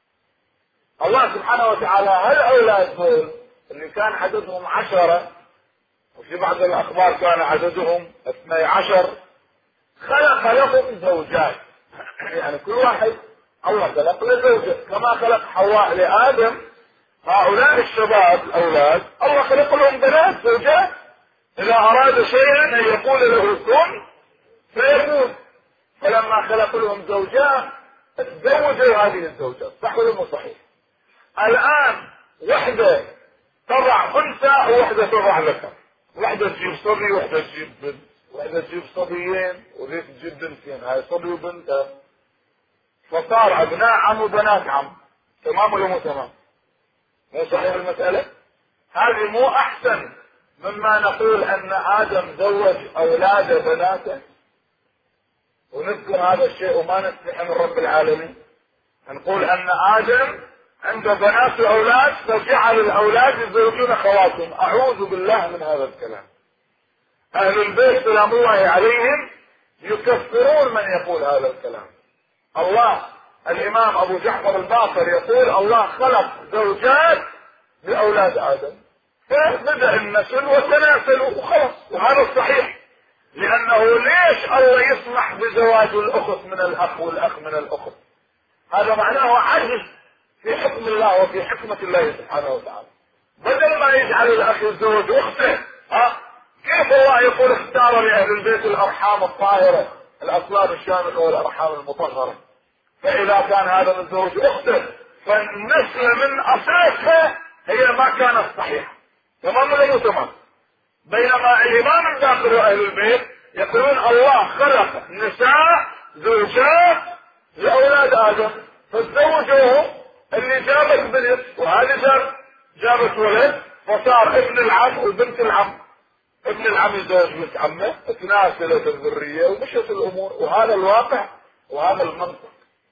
الله سبحانه وتعالى هالأولاد دول اللي كان عددهم 10، وفي بعض الأخبار كان عددهم 12، خلق لهم زوجات. يعني كل واحد الله خلق له زوجة، كما خلق حواء لآدم. هؤلاء الشباب الأولاد الله خلق لهم بنات زوجات، إذا أراد شيئا أن يقول له كن فيكون. فلما خلق لهم زوجات تزوجوا هذه الزوجات، صح ولا مو صحيح؟ الآن وحدة تضع أنثى ووحدة تضع ذكر، وحدة تجيب صبي وحدة تجيب بنت، وحدة تجيب صبيين وذيك تجيب بنتين، هاي صبي وبنت، فصار أبناء عم وبنات عم. تمام ولا مو تمام؟ مو صحيح المسألة؟ هذه مو أحسن مما نقول أن آدم زوج أولاده بناته ونذكر هذا الشيء وما نستحي من رب العالمين؟ نقول أن آدم عنده بنات وأولاد فجعل الأولاد يزوجون خواتهم. أعوذ بالله من هذا الكلام. أهل البيت سلام الله عليهم يكفرون من يقول هذا الكلام. الله الإمام أبو جعفر الباقر يقول الله خلق زوجات لأولاد آدم، فبدأ النسل وتناسلوا وخلص، وهذا الصحيح. لأنه ليش الله يسمح بزواج الأخت من الأخ والأخ من الأخت؟ هذا معناه عجز في حكم الله وفي حكمة الله سبحانه وتعالى. بدل ما يجعل الأخ يتزوج أخته، كيف الله يقول اختار لأهل البيت الأرحام الطاهرة، الأصلاب الشاملة والأرحام المطهرة؟ فإذا كان هذا متزوج أخته فالنسل من أساسها هي ما كانت صحيحة. تمام ولا مو تمام؟ بينما الإمام الباقر وأهل البيت يقولون الله خلق نساء زوجات لأولاد آدم فتزوجوهم، اللي جابت بنت وهذه جابت ولد، فصار ابن العم وبنت العم. ابن العم يزوج بنت عمه، تناسلت الذرية ومشت الأمور، وهذا الواقع وهذا المنطق.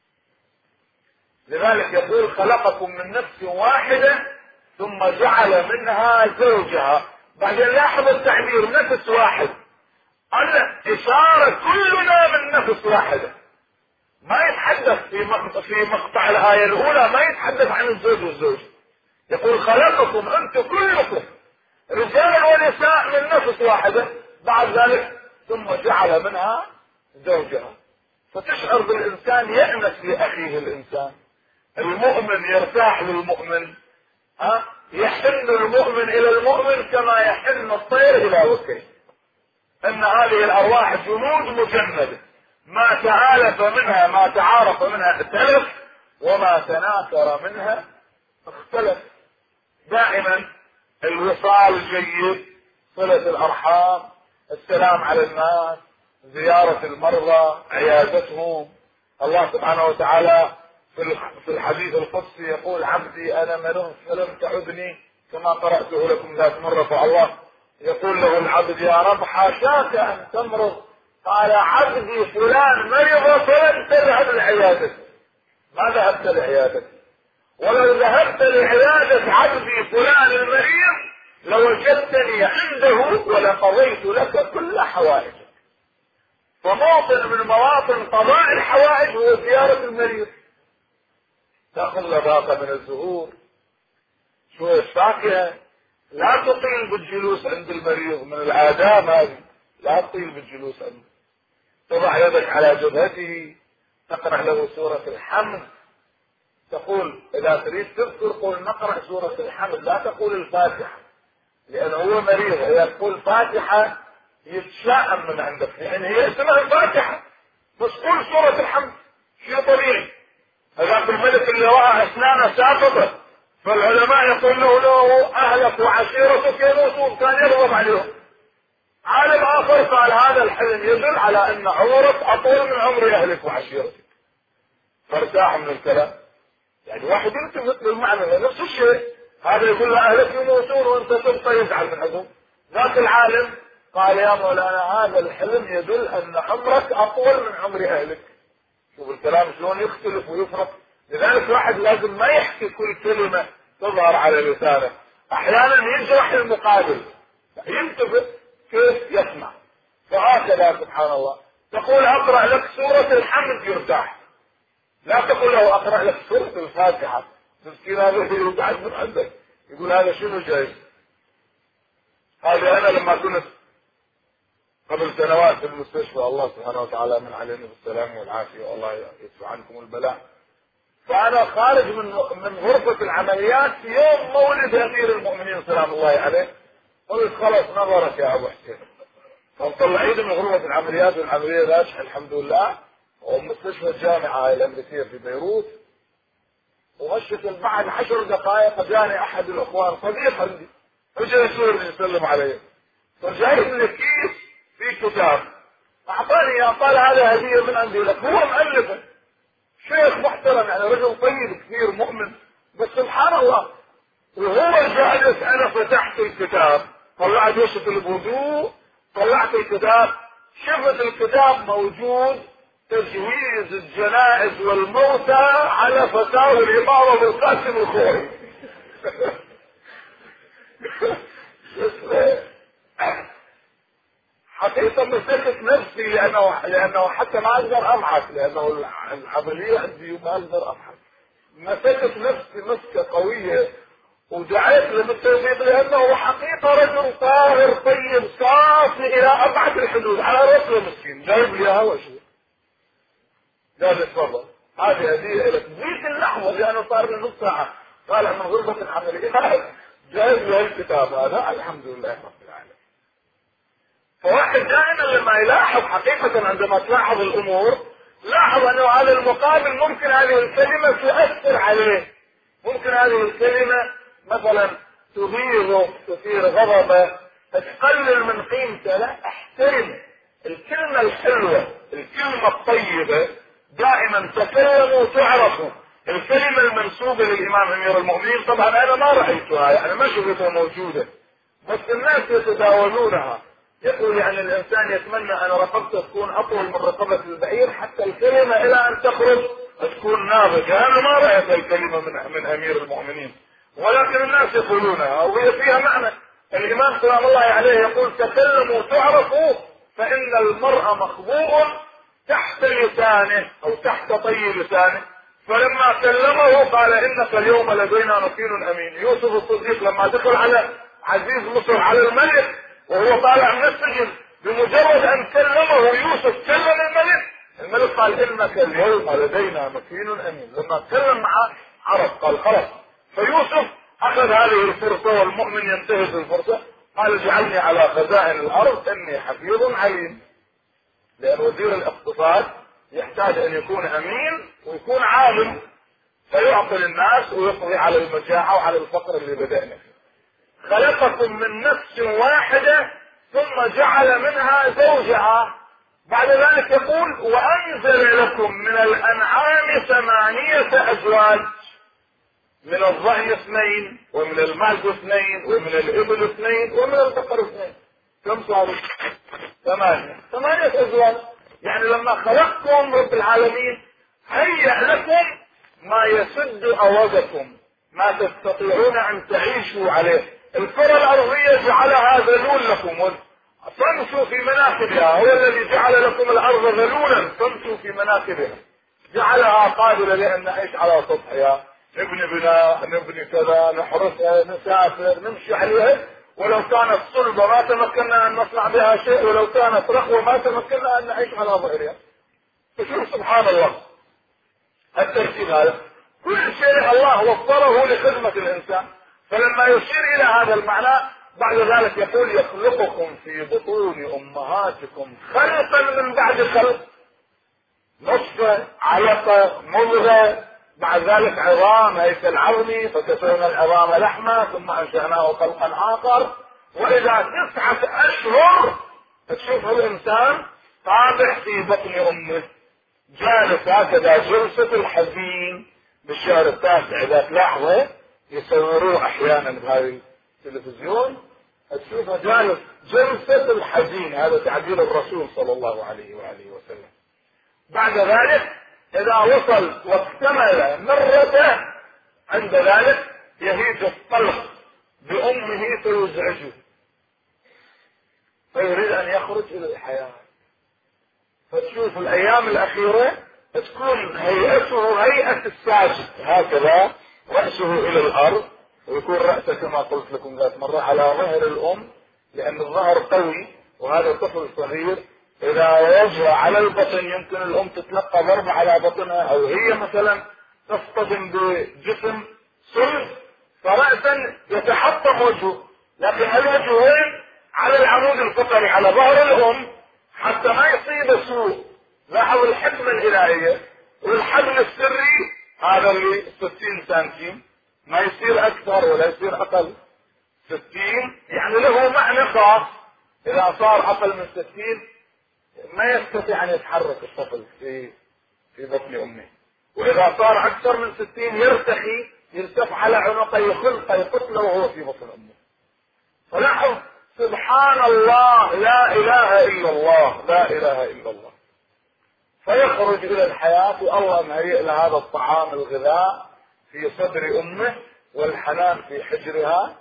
لذلك يقول خلقكم من نفس واحدة ثم جعل منها زوجها. بعدين لاحظ التعبير نفس واحد، إشارة كلنا من نفس واحدة. ما يتحدث في مقطع الآية الأولى، ما يتحدث عن الزوج والزوج. يقول خلقكم أنتم كلكم رجال ونساء من نفس واحدة، بعد ذلك ثم جعل منها زوجها. فتشعر بالإنسان يأنس لأخيه الإنسان، المؤمن يرتاح للمؤمن، يحن المؤمن إلى المؤمن كما يحن الطير إلى وكره. أن هذه الأرواح جنود مجندة، ما تآلف منها ما تعارف منها ائتلف، وما تناكر منها اختلف. دائما الوصال جيد، صلة الأرحام، السلام على الناس، زيارة المرضى، عيادتهم. الله سبحانه وتعالى في الحديث القدسي يقول عبدي أنا مرض فلم تعدني، كما قرأته لكم ذات مرة. فالله يقول له العبد يا رب حاشاك أن تمرض، قال عبدي فلان مرض فلم تذهب لعيادته. ما ذهبت لعيادته، ولو ذهبت لعيادة عبدي فلان المريض لوجدتني عنده ولقضيت لك كل حوائجك. فموطن من مواطن قضاء الحوائج هو زيارة المريض. تأخذ لباقة من الزهور، شوية فاكهة، لا تطيل بالجلوس عند المريض، من الآداب هذه، لا تطيل بالجلوس عنده. تضع يدك على جبهته، تقرأ له سورة الحمد، تقول إذا تريد تذكر قول نقرأ سورة الحمد، لا تقول الفاتحة، لأنه هو مريض. إذا تقول فاتحة يتشائم من عندك، يعني هي اسمها الفاتحة، بس قول سورة الحمد، شيء طبيعي. هذاك الملك اللي رأى أسنانه ساقطة، فالعلماء يقول له أهلك وعشيرتك يموتون، كان يغضب عليهم. عالم آخر قال هذا الحلم يدل على أن عمرك أطول من عمر أهلك وعشيرتك، فارتاح من الكلام. يعني واحد يلتفت للمعنى نفس الشيء، هذا يقول له أهلك يموتون وأنت تبقى يزعل من عقب. ذاك العالم قال يا مولانا هذا الحلم يدل أن عمرك أطول من عمر أهلك. شوف الكلام شلون يختلف ويفرق. لذلك الواحد لازم ما يحكي كل كلمة تظهر على لسانه، أحيانا يجرح المقابل، ينتبه كيف يسمع. فهكذا سبحان الله تقول أقرأ لك سورة الحمد يرتاح، لا تقول له أقرأ لك سورة الفاتحة، مسكين هذا يرتاح من عندك، يقول هذا شنو جاي. هذا أنا لما كنت قبل سنوات في المستشفى، الله سبحانه وتعالى من علينا بالسلامة والعافية والله يدفع عنكم البلاء، فأنا خارج من غرفة العمليات في يوم مولد أمير المؤمنين سلام الله عليه، قلت خلاص نظرك يا أبو حسين، فطلعيني من غرفة العمليات والعملية ناجحة الحمد لله، ومستشفى الجامعة الأمريكية في بيروت، ومشيت بعد 10 دقائق جاني أحد الأخوان صديق عندي، اجى يسولني يسلم علي، فجايب لي كيس في كتاب، أعطاني يا قال هذا هدية من عندي لك، هو مؤلفه شيخ محترم يعني رجل طيب كثير مؤمن، بس سبحان الله وهو جالس انا فتحت الكتاب، طلعت وشة الوضوء، طلعت الكتاب، شفت الكتاب موجود تجهيز الجنائز والموتى على فتاوى الإمام أبو القاسم الخوري. حقيقة مسكت نفسي لأنه حتى ما أقدر أضحك، لأنه العملية عندي ما أقدر أضحك. مسكت نفسي مسكة قوية ودعيت للتوفيق، لأنه حقيقة رجل طاهر طيب صافي إلى أبعد الحدود، على رأس المسكين جايب لي هوا شو قال لي تفضل هذه هدية لك ذيك اللحظة، لأنه صار لي نص ساعة طالع من غرفة العملية جايب لي الكتاب هذا، الحمد لله رب العالمين. فواحد دائما لما يلاحظ حقيقة عندما تلاحظ الأمور، لاحظ أنه على المقابل ممكن هذه الكلمة تؤثر عليه، ممكن هذه الكلمة مثلا تغيظه، تثير غضبه، تقلل من قيمته. لا، احترم الكلمة الحلوة، الكلمة الطيبة، دائما تكلموا تعرفوا. الكلمة المنسوبة للإمام أمير المؤمنين طبعا أنا ما رأيتها، يعني ما شفتها موجودة، بس الناس يتداولونها. يقول يعني الإنسان يتمنى أن رقبته تكون أطول من رقبة البعير حتى الكلمة إلى أن تخرج تكون ناضجة. أنا ما رأيت الكلمة من أمير المؤمنين، ولكن الناس يقولونها وهي فيها معنى. الإمام سلام الله عليه يقول تكلموا تعرفوا، فإن المرء مخبوء تحت لسانه أو تحت طي لسانه. فلما كلمه قال إنك اليوم لدينا مكين أمين. يوسف الصديق لما دخل على عزيز مصر على الملك وهو طالع من السجن، بمجرد أن كلمه يوسف كلم الملك قال إنك اليوم لدينا مكين أمين. لما تكلم معه عرف قال خلاص. فيوسف أخذ هذه الفرصة، والمؤمن ينتهز الفرصة، قال اجعلني على خزائن الأرض إني حفيظ عليم. لأن وزير الاقتصاد يحتاج أن يكون أمين ويكون عالم، فيعطي الناس ويقضي على المجاعة وعلى الفقر اللي بدأنا فيه. خلقكم من نفس واحدة ثم جعل منها زوجها. بعد ذلك يقول وأنزل لكم من الأنعام 8 أزواج، من الضأن 2 ومن المعز 2 ومن الإبل 2 ومن البقر 2. كم صاروا؟ 8 أزواج. يعني لما خلقكم رب العالمين هيأ لكم ما يسد أوضكم، ما تستطيعون أن تعيشوا عليه. الكرة الأرضية جعلها ذلول لكم فامشوا في مناكبها، هو الذي جعل لكم الأرض ذلولا فامشوا في مناكبها، جعلها قابلة لأن نعيش على سطحها، نبني بناء، نبني كذا، نحرسها، نسافر، نمشي عليها. ولو كانت صلبة ما تمكنا أن نصنع بها شيء، ولو كانت رخوة ما تمكنا أن نعيش على ظهرها. فشوف سبحان الله الترتيب هذا، كل شيء الله وفره لخدمة الإنسان. فلما يشير إلى هذا المعنى بعد ذلك يقول يخلقكم في بطون أمهاتكم خلقا من بعد خلق، نطفة، علقة، مضغة، بعد ذلك عظام هيكل عظمي، فكسونا العظام لحمة، ثم انشأناه خلقا اخر. واذا 9 اشهر تشوف الانسان طابع في بطن امه، جالس هكذا جلسة الحزين. بالشهر التاسع اذا تلاحظه يصوروه احيانا بهذه التلفزيون، تشوفه جالس جلسة الحزين، هذا تعبير الرسول صلى الله عليه وآله وسلم. بعد ذلك اذا وصل واكتمل مرته، عند ذلك يهيج الطلق بامه فيزعجه، فيريد ان يخرج الى الحياة. فتشوف الايام الاخيرة تكون هيئته هيئة الساجد، هكذا رأسه الى الارض، ويكون رأسه كما قلت لكم ذات مرة على ظهر الام، لان الظهر قوي وهذا طفل صغير. اذا وجه على البطن يمكن الام تتلقى ضربة على بطنها، او هي مثلا تصطدم بجسم صلب فرأسا يتحطم وجهه، لكن الوجه وين؟ على العمود الفقري على ظهر الام، حتى ما يصيب سوء. لاحظوا الحكمة الالهية. والحبل السري هذا اللي 60 سنتيم، ما يصير اكثر ولا يصير اقل. 60 يعني له معنى خاص، اذا صار اقل من 60 ما يستطيع ان يتحرك الطفل في بطن امه، واذا صار اكثر من 60 يرتفع على عنقه يقتل وهو في بطن امه. فلاحظ سبحان الله، لا اله الا الله، لا اله الا الله. فيخرج الى الحياة والله مهيئ لهذا الطعام الغذاء في صدر امه والحنان في حجرها.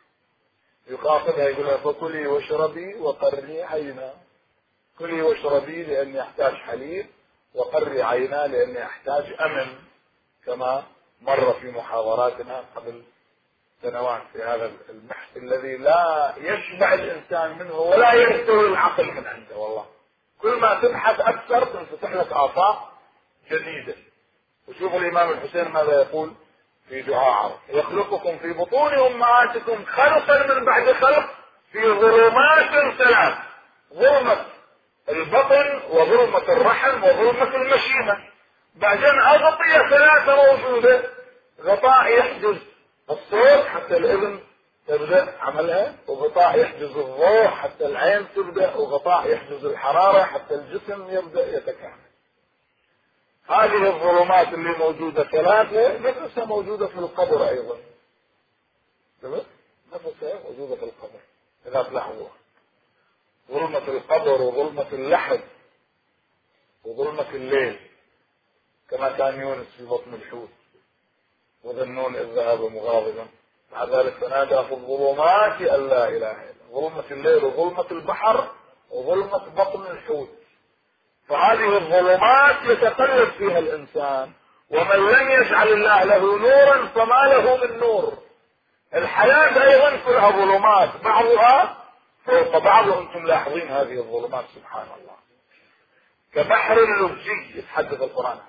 يخاطبها يقول لها فكلي واشربي وقري عينا. كلي واشربي لاني احتاج حليب، وقري عينا لاني احتاج امن، كما مر في محاضراتنا قبل سنوات في هذا البحث الذي لا يشبع الانسان منه ولا يستوي العقل من عنده. والله كل ما تبحث اكثر تنفتح لك افاق جديده. وشوف الامام الحسين ماذا يقول في دعاء عرض: يخلقكم في بطون امهاتكم خلقا من بعد خلق في ظلمات 3، ظلمة البطن وظلمة الرحم وظلمة المشيمة. بعدين اغطية 3 موجودة، غطاء يحجز الصوت حتى الاذن تبدأ عملها، وغطاء يحجز الضوء حتى العين تبدأ، وغطاء يحجز الحرارة حتى الجسم يبدأ يتكامل. هذه الظلمات اللي موجودة 3 نفسها موجودة في القبر ايضا، نفسها موجودة في القبر اذا تلاحظوها. ظلمة القبر وظلمة اللحد وظلمة الليل، كما كان يونس في بطن الحوت وذنون اذ ذهب مغاضبا، مع ذلك فنادى في الظلمات ان لا اله الا الله. ظلمة الليل وظلمة البحر وظلمة بطن الحوت. فهذه الظلمات يتقلب فيها الانسان، ومن لم يجعل الله له نورا فما له من نور. الحياة ايضا كلها ظلمات، بعضها فوق بعض، وانتم لاحظين هذه الظلمات سبحان الله كبحر لجي يتحدث القرآن.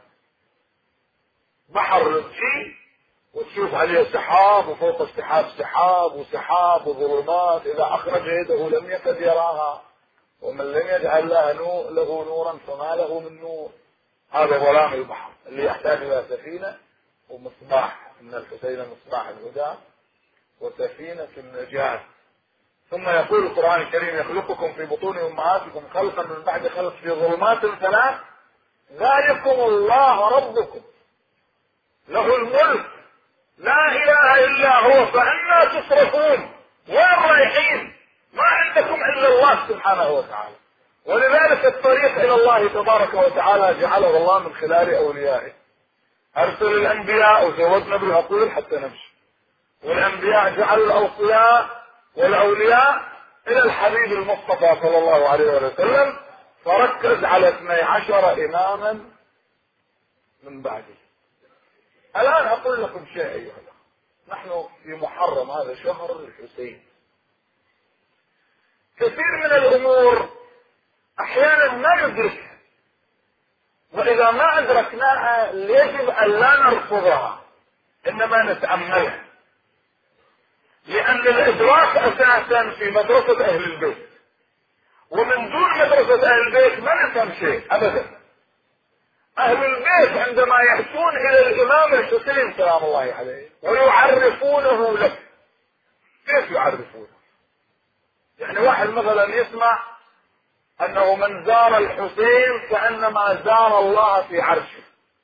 بحر لجي وتشوف عليه سحاب، وفوق السحاب سحاب وسحاب وظلمات، اذا اخرج يده لم يكد يراها. ومن لم يجعل له نورا فما له من نور. هذا ظلام البحر اللي يحتاج الى سفينة ومصباح، ان الحسين مصباح الهدى وسفينة النجاة. ثم يقول القرآن الكريم: يخلقكم في بطون امهاتكم خلقا من بعد خلق في ظلمات 3 ذلكم الله ربكم له الملك لا اله الا هو فأنا تصرفون. وين رايحين؟ ما عندكم الا الله سبحانه وتعالى. ولذلك الطريق الى الله تبارك وتعالى جعله الله من خلال اوليائه. ارسل الانبياء وزودنا بالعقول حتى نمشي، والانبياء جعلوا الاوصياء والاولياء الى الحبيب المصطفى صلى الله عليه وسلم، فركز على 12 اماما من بعده. الان اقول لكم شيء ايها الاخوه، نحن في محرم، هذا شهر الحسين. كثير من الامور احيانا ما ندركها، واذا ما ادركناها يجب ان لا نرفضها، انما نتاملها. لان الادراك اساسا في مدرسة اهل البيت، ومن دون مدرسة اهل البيت ما نفهم شيء ابدا. اهل البيت عندما يأتون الى الامام الحسين سلام الله عليه ويعرفونه لك، كيف يعرفونه؟ يعني واحد مثلا يسمع انه من زار الحسين كأنما زار الله في عرشه،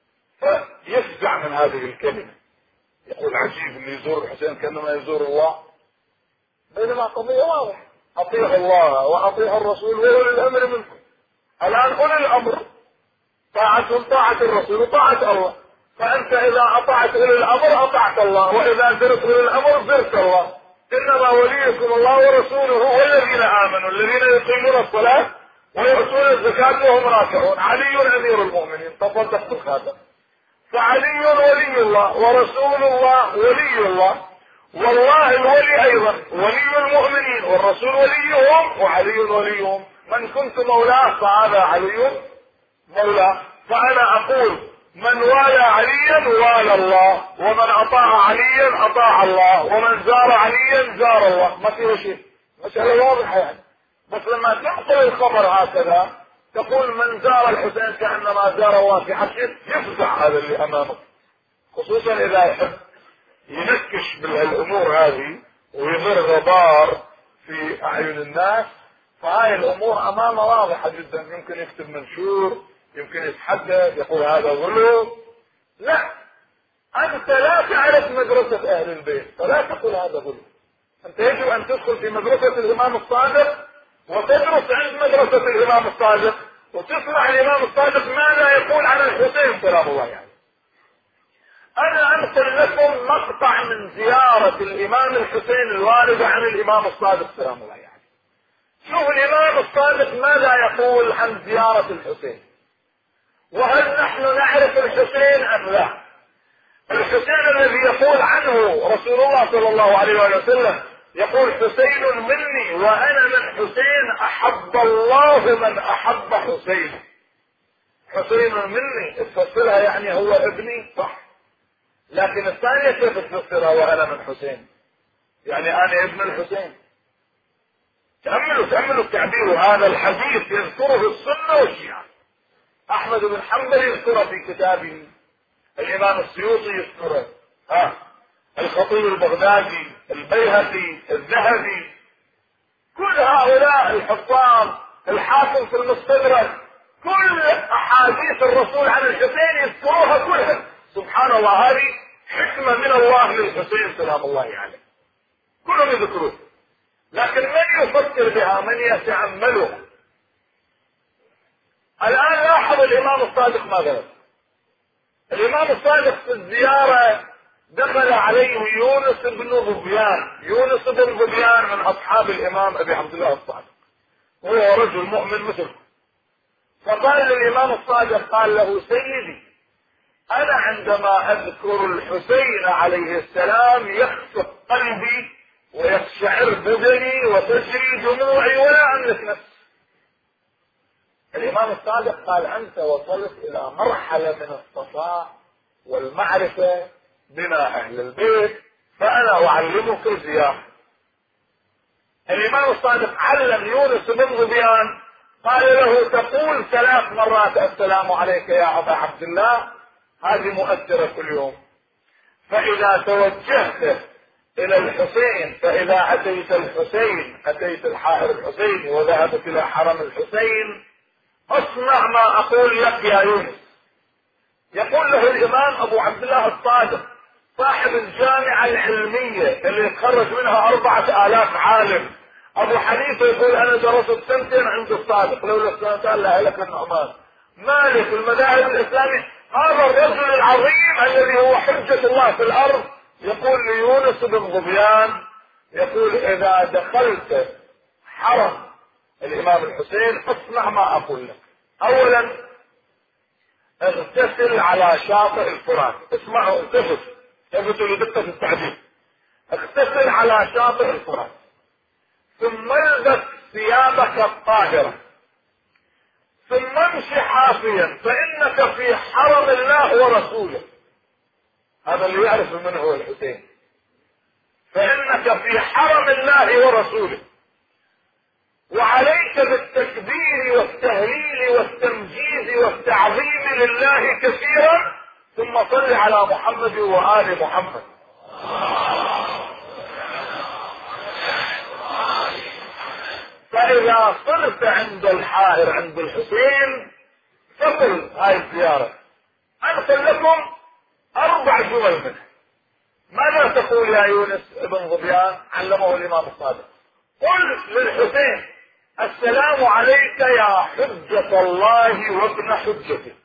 فيفزع من هذه الكلمة، يقول عجيب اللي يزور الحسين كأنما يزور الله، بينما قضية واضحة، اطيعوا الله واطيعوا الرسول واولي الامر منكم. الان اولي الامر طاعتهم طاعة الرسول وطاعة الله، فانت اذا اطعت اولي الامر اطعت الله، واذا زرت اولي الامر زرت الله. انما وليكم الله ورسوله والذين امنوا الذين يقيمون الصلاة ويؤتون الزكاة وهم راكعون. علي امير المؤمنين، تصدق بالخاتم. فعلي ولي الله ورسول الله ولي الله، والله الولي ايضا ولي المؤمنين، والرسول وليهم وعلي وليهم. من كنت مولاه فهذا علي مولاه. فانا اقول من والى عليا والى الله، ومن اطاع عليا اطاع الله، ومن زار عليا زار الله. ما فيها شيء، مسألة واضحة يعني. بس لما تنقل الخبر هكذا تقول من زار الحسين كأنما زار الله في حقه، يفزع هذا اللي امامه، خصوصا اذا يحب ينكش بالامور هذه ويظهر غبار في اعين الناس. فهاي الامور امامه واضحه جدا، يمكن يكتب منشور، يمكن يتحدث يقول هذا غلو. لا، انت لا تعرف مدرسه اهل البيت فلا تقول هذا غلو. انت يجب ان تدخل في مدرسه الامام الصادق وتدرس عند مدرسه الامام الصادق وتسمع الامام الصادق ماذا يقول عن الحسين سلام الله عليه. انا انقل لكم مقطع من زيارة الامام الحسين الواردة عن الامام الصادق سلام الله عليه. شوف الامام الصادق ماذا يقول عن زيارة الحسين، وهل نحن نعرف الحسين ام لا؟ الحسين الذي يقول عنه رسول الله صلى الله عليه وسلم، يقول حسين مني وانا من حسين احب الله من احب حسين. حسين مني تفسرها يعني هو ابني، صح، لكن الثانية كيف تفسرها وانا من حسين؟ يعني انا ابن الحسين. تأملوا التعبير. هذا الحديث يذكره السنة والشيعة. احمد بن حنبل يذكره في كتابه، الامام السيوطي يذكره، الخطيب البغدادي، البيهقي، الذهبي، كل هؤلاء الحفاظ، الحاكم في المستدرك، كل احاديث الرسول عن الحسين يذكروها كلها. سبحان الله، هذه حكمة من الله للحسين سلام الله عليه، كلهم يذكروه. لكن من يفكر بها؟ من يتأملها؟ الآن لاحظ الإمام الصادق ماذا يقول. الإمام الصادق في الزيارة دخل عليه يونس بن ظبيان. يونس بن ظبيان من أصحاب الإمام أبي عبد الله الصادق، وهو رجل مؤمن مثله. فقال للإمام الصادق، قال له سيدي أنا عندما أذكر الحسين عليه السلام يخفق قلبي ويقشعر بدني وتجري دموعي ولا أملك نفسي. الإمام الصادق قال أنت وصلت إلى مرحلة من الصفاء والمعرفة بنا أهل البيت، فأنا أعلمك الزيارة. الإمام الصادق علم يونس بن ظبيان، قال له تقول 3 مرات السلام عليك يا أبا عبد الله، هذه مؤثرة كل يوم. فإذا توجهت إلى الحسين، فإذا أتيت الحسين أتيت الحائر الحسيني وذهبت إلى حرم الحسين، اصنع ما أقول لك يا يونس. يقول له الإمام أبو عبد الله الصادق صاحب الجامعة العلمية اللي يتخرج منها 4000 عالم. أبو حنيفة يقول أنا درست 2 سنين عند الصادق، لولا السنتين لهلك النعمان. مالك المذاهب الإسلامية، هذا الرجل العظيم الذي هو حجة الله في الأرض يقول ليونس بن ظبيان، يقول إذا دخلت حرم الإمام الحسين اصنع ما أقول لك. أولا اغتسل على شاطئ الفرات. اسمعوا، التفتوا لدقة التعبير. اغتسل على شاطئ الفرات، ثم البس ثيابك الطاهرة، ثم امشي حافيا فإنك في حرم الله ورسوله. هذا اللي يعرف من هو الحسين. فإنك في حرم الله ورسوله، وعليك بالتكبير والتهليل والتمجيد والتعظيم سبيل الله كثيرا، ثم صل على محمد وآل محمد. فإذا صرت عند الحائر عند الحسين فقل هاي الزيارة. أرسل لكم 4 جمل منها. ماذا تقول يا يونس ابن ظبيان؟ علمه الإمام الصادق. قل للحسين: السلام عليك يا حجة الله وابن حجته.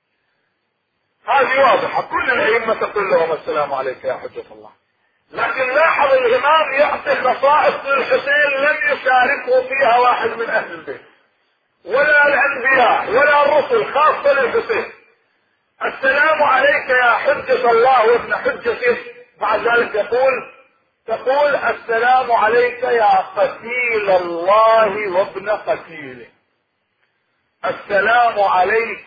هذه واضحة، كل الأئمة تقول لهم السلام عليك يا حجة الله. لكن لاحظ الإمام يعطي خصائص للحسين لم يشاركه فيها واحد من أهل البيت ولا الأنبياء ولا الرسل، خاصة للحسين. السلام عليك يا حجة الله وابن حجته. مع ذلك تقول السلام عليك يا قتيل الله وابن قتيله. السلام عليك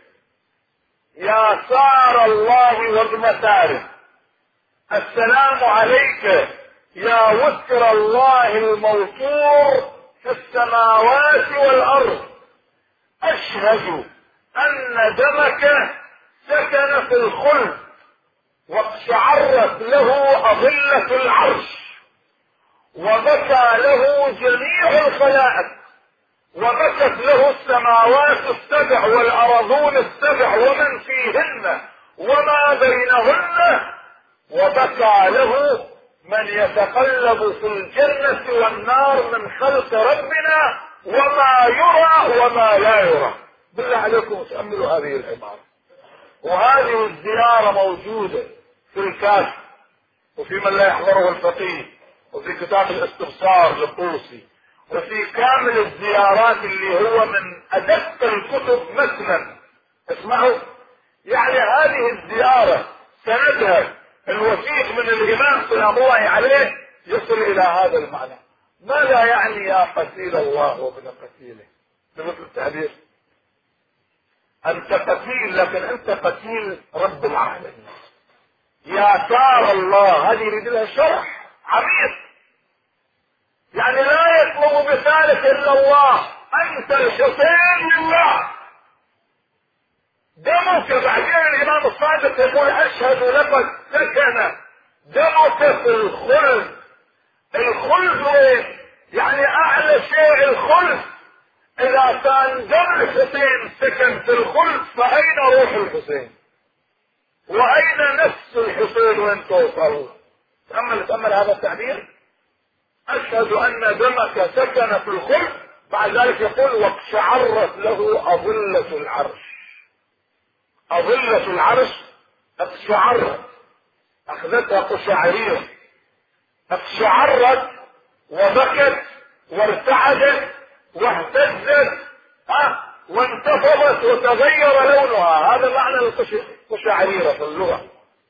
يا سار الله وابن ساره. السلام عليك يا وتر الله الموتور في السماوات والأرض. أشهد أن دمك سكن في الخلد واقشعرت له أظلة العرش وبكى له جميع الخلائق وبكت له السماوات السبع والأرضون السبع ومن فيهن وما بينهن، وبكى له من يتقلب في الجنة والنار من خلق ربنا وما يرى وما لا يرى. بالله عليكم تأملوا هذه العبارة. وهذه الزيارة موجودة في الكاشف وفي من لا يحضره الفقيه وفي كتاب الاستبصار للطوسي وفي كامل الزيارات اللي هو من أدق الكتب مثلا. اسمعوا، يعني هذه الزيارة سندها الوثيق من الإمام سلام الله عليه يصل إلى هذا المعنى. ماذا يعني يا قتيل الله وابن قتيله؟ بمثل التعبير أنت قتيل، لكن أنت قتيل رب العالمين. يا سار الله، هذه يريد لها شرح عميق. يعني لا يطلب بذلك إلا الله. أنت الحسين لله، دمك. بعدين الإمام الصادق يقول: أشهد لقد سكن دمك في الخلد. الخلد وين؟ يعني أعلى شيء الخلد. إذا كان دم الحسين سكن في الخلد فأين روح الحسين؟ وأين نفس الحسين وين توصل؟ تأمل هذا التعبير. أشهد أن دمك سكن في الخلد. بعد ذلك يقول: واقشعرت له أظلة العرش. أظلة العرش اقشعرت، أخذتها قشعريرة، اقشعرت وبكت وارتعدت واهتزت وانتفضت وتغير لونها. هذا معنى القشعريرة في اللغة.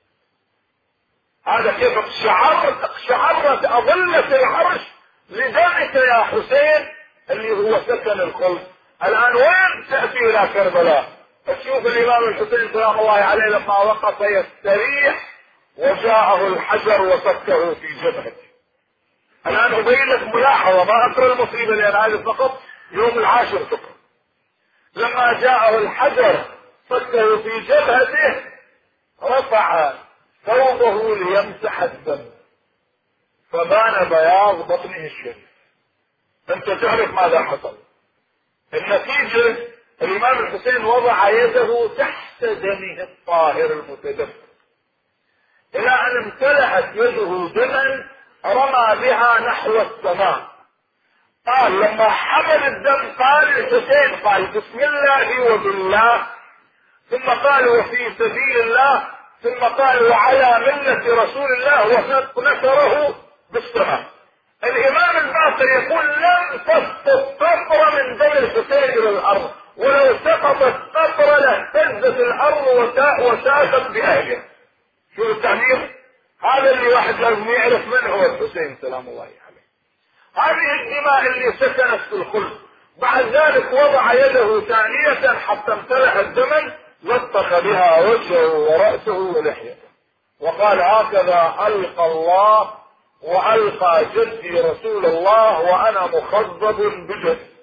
هذا كيف اقشعرت أظلة العرش لدمك يا حسين اللي هو سكن الخلد. الآن وين تأتي إلى كربلاء؟ تشوف الإمام الحسين سلام الله عليه لما وقف يستريح وجاءه الحجر وفكه في جبهته. الآن أبين لك ملاحظة، ما أقرأ المصيبة لأن هذا فقط يوم العاشر فقط. لما جاءه الحجر فكه في جبهته رفع ثوبه ليمسح الدم فبان بياض بطنه الشريف. أنت تعرف ماذا حصل؟ النتيجة الإمام الحسين وضع يده تحت دمه الطاهر المتدفق إلى أن امتلأت يده دما رمى بها نحو السماء. قال لما حمل الدم قال الحسين قال: بسم الله وبالله، ثم قال: وفي سبيل الله، ثم قال: وعلى ملة رسول الله، ونثره بالسماء. الإمام الباقر يقول: لم تسقط قطرة من دم الحسين إلى الأرض، ولو سقطت قطرة لاهتزت الأرض وساست بأهله. شو التعبير؟ هذا اللي واحد لازم يعرف من هو الحسين سلام الله عليه. هذه الدماء اللي سكنت في الخلد. بعد ذلك وضع يده ثانية حتى امتلأ الدم، لطخ بها وجهه ورأسه ولحيته وقال: هكذا ألقى الله وألقى جدي رسول الله وأنا مخضب بجد.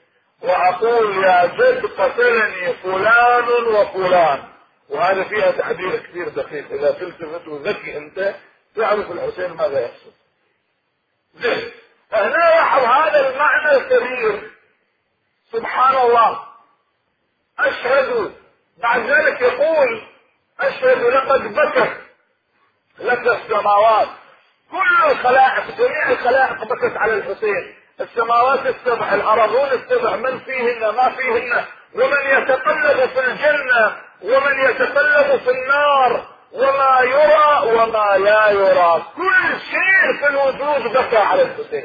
واقول يا جد قتلني فلان وفلان، وهذا فيها تعبير كثير دقيق، اذا تلتفت وذكي انت تعرف الحسين ماذا يقصد. زين، هنا لاحظ هذا المعنى الكبير. سبحان الله، اشهد، بعد ذلك يقول اشهد لقد بكت لك السماوات، كل الخلائق، جميع الخلائق بكت على الحسين، السماوات السبع، الارضون السبع، من فيهن ما فيهن، ومن يتقلب في الجنة ومن يتقلب في النار، وما يرى وما لا يرى، كل شيء في الوجود بكى على الحسين.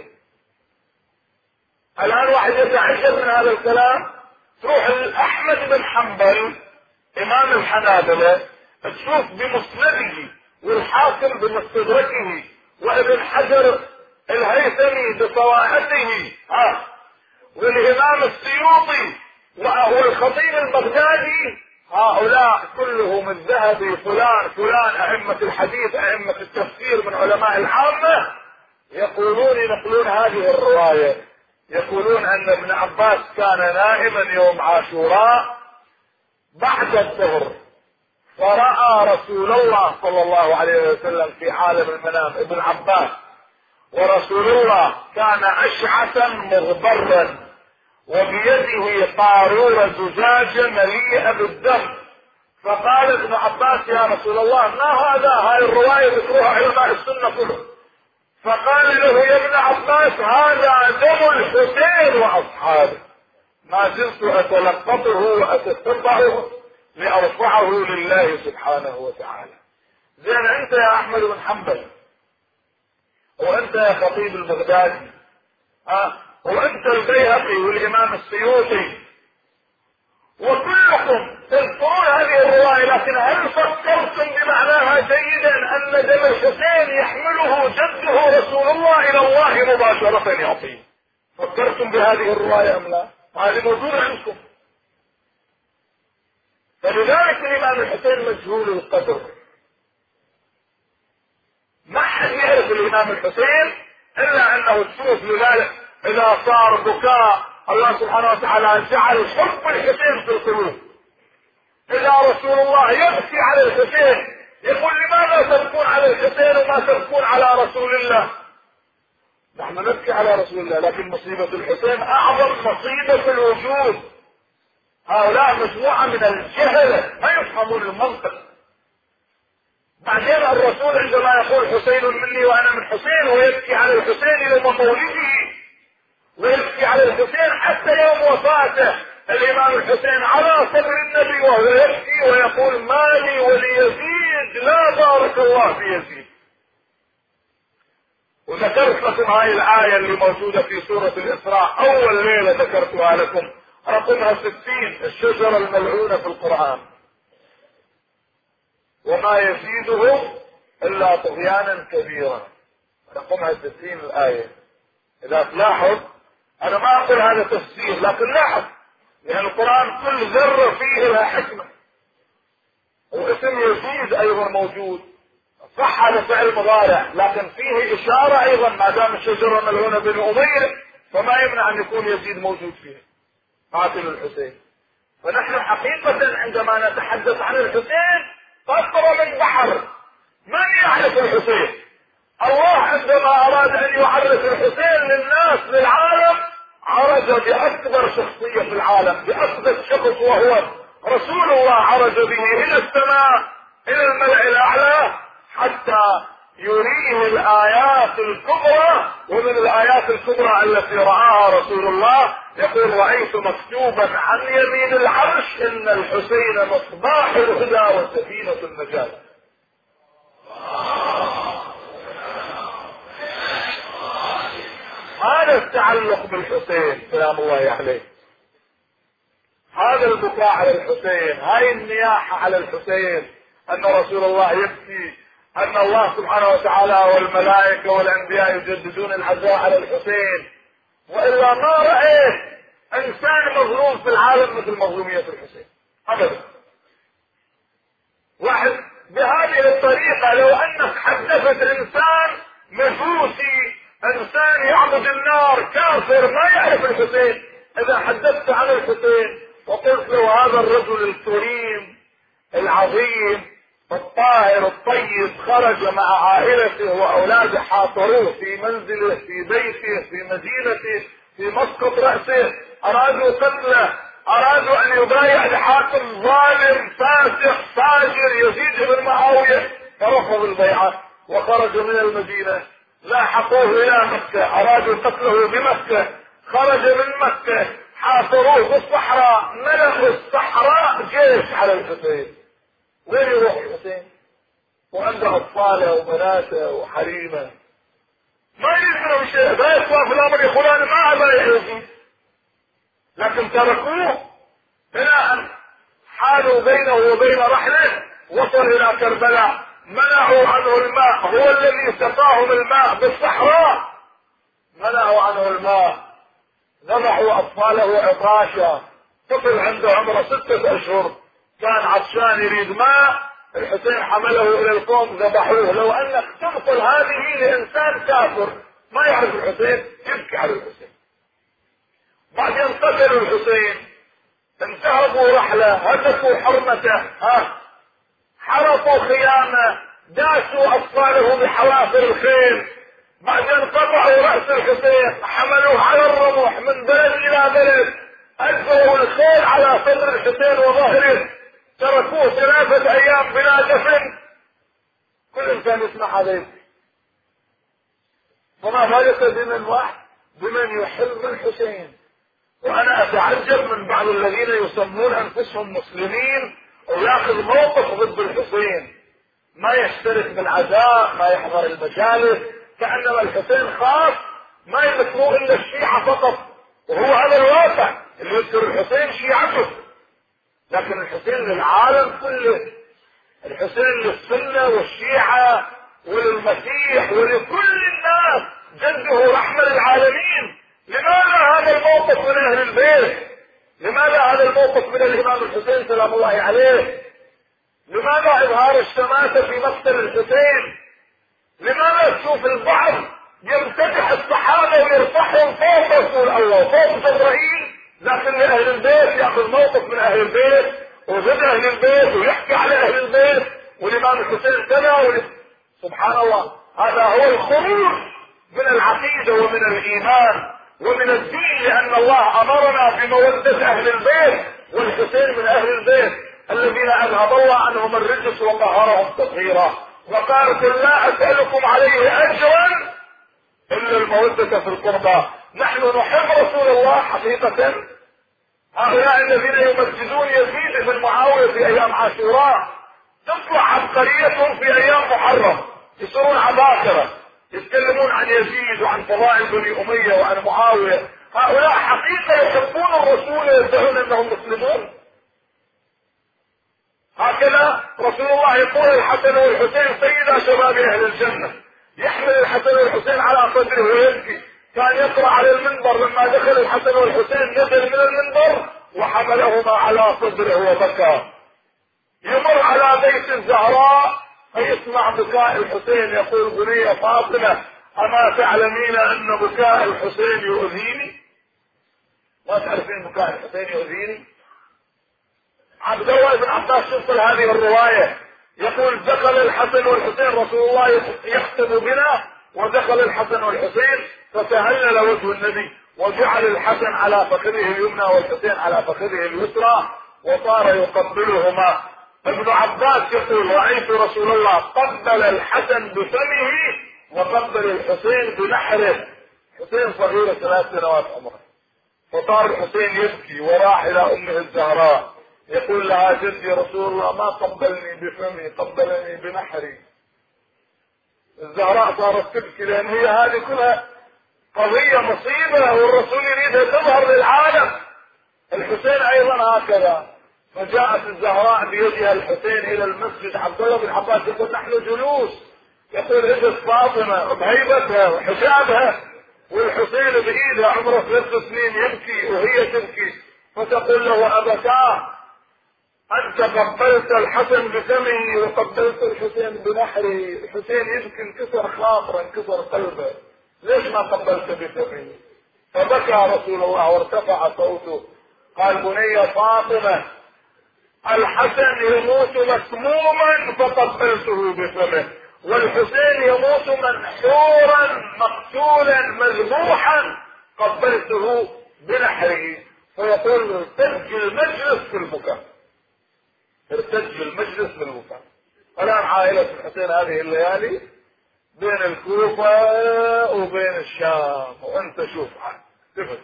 الان واحد يتعجب من هذا الكلام، تروح لاحمد بن حنبل امام الحنابلة تشوف بمسنده، والحاكم بمستدركه، وابن حجر الهيثمي بصواعقه، والامام السيوطي والخطيب البغدادي، هؤلاء كلهم الذهبي، فلان فلان، ائمة الحديث، ائمة التفسير من علماء العامة، ينقلون هذه الرواية، يقولون ان ابن عباس كان نائما يوم عاشوراء بعد الظهر، فرأى رسول الله صلى الله عليه وسلم في عالم المنام، ابن عباس، ورسول الله كان اشعثا مغبرا، وبيده قارورة زجاجة مليئة بالدم، فقال ابن عباس يا رسول الله ما هذا؟ هاي الرواية ذكروها علماء السنة كلهم. فقال له يا ابن عباس هذا دم الحسين واصحابه، ما زلت اتلقطه واتتبعه لارفعه لله سبحانه وتعالى. زين، انت يا احمد بن حنبل، وانت يا خطيب البغدادي، وانت البيهقي والامام السيوطي، وكلكم تذكرون هذه الرواية، لكن هل فكرتم بمعناها جيدا ان دم الحسين يحمله جده رسول الله الى الله مباشرة يعطيه؟ فكرتم بهذه الرواية ام لا؟ هذه موجودة عندكم. فلذلك الامام الحسين مجهول القدر، ما حد يعرف الامام الحسين الا انه تشوف. لذلك اذا صار بكاء الله سبحانه وتعالى جعل حب الحسين في القلوب. اذا رسول الله يبكي على الحسين يقول لماذا تبكون على الحسين وما تبكون على رسول الله؟ نحن نبكي على رسول الله، لكن مصيبة الحسين اعظم مصيبة في الوجود. هؤلاء مجموعة من الجهلة ما يفهمون المنطق. بعدين الرسول عندما يقول حسين مني وانا من حسين، ويبكي على الحسين يوم مولده، ويبكي على الحسين حتى يوم وفاته، الامام الحسين على صدر النبي وهو يبكي ويقول مالي وليزيد لا بارك الله في يزيد. وذكرت لكم هاي الآية اللي موجودة في سورة الإسراء، أول ليلة ذكرتها لكم، رقمها 60، الشجرة الملعونة في القرآن، وما يزيدهم إلا طغيانا كبيرا، رقمها 60 الآية. إذا تلاحظ، أنا ما أقول هذا تفسير، لكن لاحظ، لأن القرآن كل ذرة فيه لها حكمة. واسم يزيد أيضا موجود، صح هذا فعل مضارع، لكن فيه إشارة أيضا، ما دام الشجرة ملعونة بن أمية فما يمنع أن يكون يزيد موجود فيه قاتل الحسين. فنحن حقيقة عندما نتحدث عن الحسين قطرة من بحر، من يعرف الحسين؟ الله عندما أراد أن يعرف الحسين للناس للعالم عرج بأكبر شخصية في العالم، بأكبر شخص، وهو رسول الله، عرج به إلى السماء، إلى الملأ الأعلى، حتى يريه الآيات الكبرى. ومن الآيات الكبرى التي رآها رسول الله يقول رأيت مكتوبا عن يمين العرش إن الحسين مصباح الهدى وسفينة النجاة. هذا التعلق بالحسين سلام الله عليه، هذا البكاء على الحسين، هاي النياحة على الحسين، أن رسول الله يبكي، أن الله سبحانه وتعالى والملائكة والأنبياء يجددون العزاء على الحسين. وإلا ما رأيت إنسان مظلوم في العالم مثل مظلومية الحسين أبدا. واحد بهذه الطريقة لو أنك حدثت إنسان مجوسي، إنسان يعبد النار، كافر، ما يعرف الحسين، اذا حدثت عن الحسين وقلت له هذا الرجل الكريم العظيم الطاهر الطيب خرج مع عائلته واولاده، حاصروه في منزله في بيته في مدينته في مسقط رأسه، ارادوا قتله، ارادوا ان يبايع لحاكم ظالم فاسق فاجر يزيد بن معاوية، فرفض البيعة وخرج من المدينة. لاحقوه الى مكة، ارادوا قتله بمكة، خرج من مكة، حاصروه بالصحراء، ملأوا الصحراء جيش على الحسين. وين يروح الحسين وعنده اطفاله وبناته وحريمه؟ ما يدرون شيء، لا يخاف الامر يقول انا ما ابى يزيد، لكن تركوه الى ان حالوا بينه وبين رحله، وصل الى كربلاء، منعوا عنه الماء، هو الذي سقاهم الماء بالصحراء، منعوا عنه الماء، ذبحوا اطفاله عطاشا، طفل عنده عمره 6 اشهر كان عطشان يريد ماء، الحسين حمله الى القوم ذبحوه. لو انك تنقل هذه لانسان كافر ما يعرف الحسين يبكي على الحسين. بعدين قتلوا الحسين، انتهبوا رحله، هتكوا حرمته، حرقوا خيامه، داسوا اطفاله بحوافر الخيل، بعدين قطعوا راس الحسين، حملوه على الرمح من بلد الى بلد، ألفوا الخيل على صدر الحسين وظهره، تركوه 3 ايام بلا دفن. كل انسان يسمع هذا يبكي، فما بالك بمن يحب الحسين. وانا اتعجب من بعض الذين يسمون انفسهم مسلمين وياخذ موقف ضد الحسين، ما يشترك بالعزاء، ما يحضر المجالس، كأنما الحسين خاص ما يذكروه الا الشيعة فقط، وهو هذا الواقع اللي يذكر الحسين شيعته، لكن الحسين للعالم كله، الحسين للسنة والشيعة وللمسيح ولكل الناس، جده رحمة للعالمين. لماذا هذا الموقف من اهل البيت؟ لماذا هذا الموقف من الامام الحسين سلام الله عليه؟ لماذا اظهار الشماتة في مقتل الحسين؟ لماذا تشوف البعض يمتدح الصحابة ويرفعهم فوق رسول الله فوق جبرائيل، لكن لأهل البيت يأخذ موقف من أهل البيت وضد أهل البيت ويحكي على أهل البيت والإمام الحسين كذا سبحان الله. هذا هو الخروج من العقيدة ومن الإيمان ومن الدين، لأن الله أمرنا بمودة أهل البيت، والحسين من أهل البيت الذين أذهب الله عنهم الرجس وطهرهم تطهيرا، وقالت لا أسألكم عليه أجرا إلا المودة في القربى. نحن نحب رسول الله حقيقة. هؤلاء الذين يمجدون يزيد بن معاوية في أيام عاشوراء تطلع عبقريتهم في أيام محرم، يصيرون عباقرة يتكلمون عن يزيد وعن فضائل بني أمية وعن معاوية. هؤلاء حقيقة يحبون الرسول ويدعون أنهم مسلمون. هكذا رسول الله يقول الحسن والحسين سيدا شباب أهل الجنة، يحمل الحسن والحسين على صدره ويبكي. كان يقرأ على المنبر لما دخل الحسن والحسين نزل من المنبر وحملهما على صدره وبكى. يمر على بيت الزهراء فيسمع بكاء الحسين، يقول بني فاطمة أما تعلمين أن بكاء الحسين يؤذيني؟ ما تعرفين بكاء الحسين يؤذيني؟ عبد الله بن عباس يصل هذه الرواية، يقول دخل الحسن والحسين، رسول الله يختم بنا، ودخل الحسن والحسين فتهلل وجه النبي وجعل الحسن على فخذه اليمنى والحسين على فخذه اليسرى وصار يقبلهما. ابن عباس يقول رأيت رسول الله قبل الحسن بفمه وقبل الحسين بنحره. حسين صغير 3 سنوات عمره، فصار الحسين يبكي وراح الى امه الزهراء يقول لها جدي رسول الله ما قبلني بفمي قبلني بنحري. الزهراء صارت تبكي لان هي هذه كلها قضية مصيبة والرسول يريدها تظهر للعالم. الحسين ايضا هكذا، فجاءت الزهراء بيدها الحسين الى المسجد. عبد الله بن عباس يقول نحن جلوس، يقول اجت فاطمة بهيبتها وحجابها والحسين بايدها عمره 3 سنين يبكي وهي تبكي، فتقول له ابكاه انت قبلت الحسن بفمه وقبلت الحسين بنحره. الحسين يبكي انكسر خاطره انكسر قلبه، ليش ما قبلت بفمه؟ فبكى رسول الله وارتفع صوته، قال: بني فاطمة، الحسن يموت مسموما فقبلته بفمه، والحسين يموت منحورا مقتولا مذبوحا قبلته بنحره. فيقول: ارتج المجلس في البكاء، ارتج المجلس في البكاء. الآن عائلة الحسين هذه الليالي بين الكوفة وبين الشام، وانت شوف تفت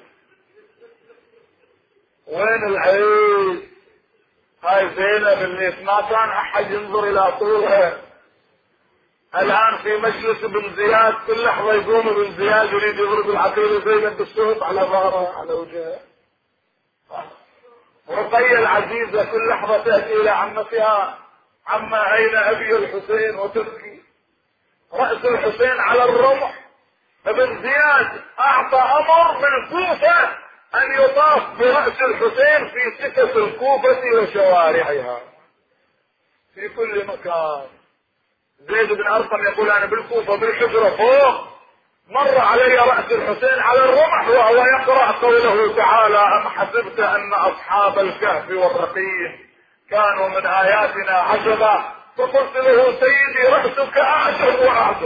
وين العيد. هاي زينب اللي ما كان احد ينظر الى طولها، الان في مجلس ابن زياد كل لحظة يقوم ابن زياد يريد يضرب العقيل زينب بالسوق على ظهرها على وجهها. رقية العزيزة كل لحظة تأتي الى عمتها: عما اين ابي الحسين، وتبكي. رأس الحسين على الرمح. ابن زياد اعطى امر من الكوفة ان يطاف برأس الحسين في سكك الكوفة وشوارعها في كل مكان. زيد بن ارقم يقول: انا بالكوفة بالحجرة فوق مر علي رأس الحسين على الرمح وهو يقرأ قوله تعالى: ام حسبت ان اصحاب الكهف والرقيم كانوا من اياتنا عجبا. فقلت له: سيدي رأسك اعجب واعجب.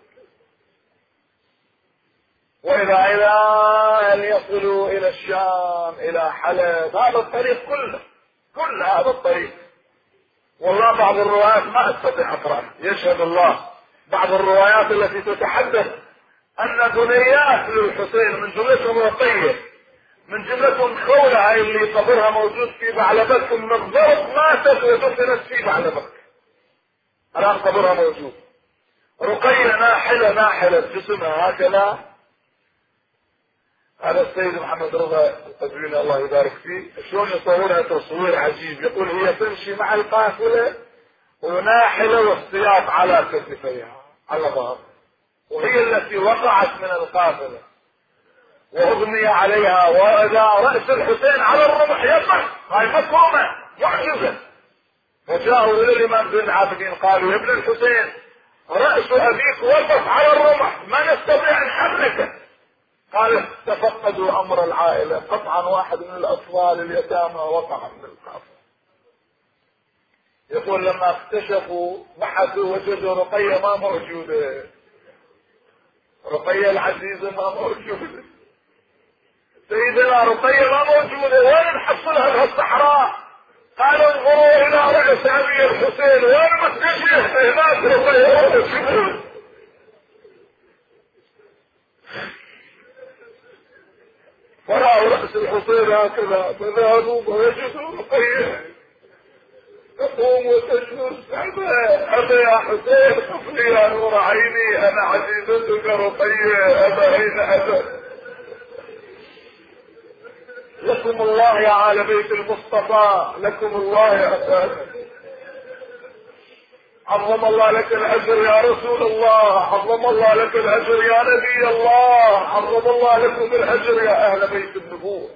واذا ان يصلوا الى الشام الى حلب، هذا الطريق كل هذا الطريق. والله بعض الروايات ما استطيع اقرأ، يشهد الله، بعض الروايات التي تتحدث ان بنيات للحسين من جملتهم رقية، من جملتهم خولة هاي اللي قبرها موجود في بعلبك، من الضرب ماتت ودفنت في بعلبك، الان قبرها موجود. رقية ناحلة جسمها هكذا. هذا السيد محمد رضا التدويني الله يبارك فيه شلون يصورها تصوير عجيب. يقول: هي تمشي مع القافلة وناحلة والسياط على كتفيها على ظهر، وهي التي وقعت من القافلة واغمي عليها، واذا رأس الحسين على الرمح يقع. هاي مفهومة معجزة. فجاءوا الى الامام زين العابدين قالوا: يا ابن الحسين، رأس ابيك وقف على الرمح، ما نستطيع ان نحركه. قال: تفقدوا امر العائلة، قطعا واحد من الاطفال اليتامى وقع من القافلة. يقول: لما اكتشفوا بحثوا وجدوا رقية ما موجودة، رقية العزيزة ما موجودة، سيدنا رقية ما موجودة، وين نحصلها بهالصحراء؟ قالوا: انظروا الى رأس ابي الحسين، وين مكتشف؟ هناك رقية موجودة. فرأوا رأس الحسين هكذا، فذهبوا ووجدوا رقية تقوم وتجلس: أبا يا حسين، خفني يا نور عيني، أنا عزيزتك رقية، أبا أين أبا؟ لكم الله يا آل بيت المصطفى، لكم الله يا أساتذة، عظم الله لك الأجر يا رسول الله، عظم الله لك الأجر يا نبي الله، عظم الله لكم الأجر يا أهل بيت النبوة.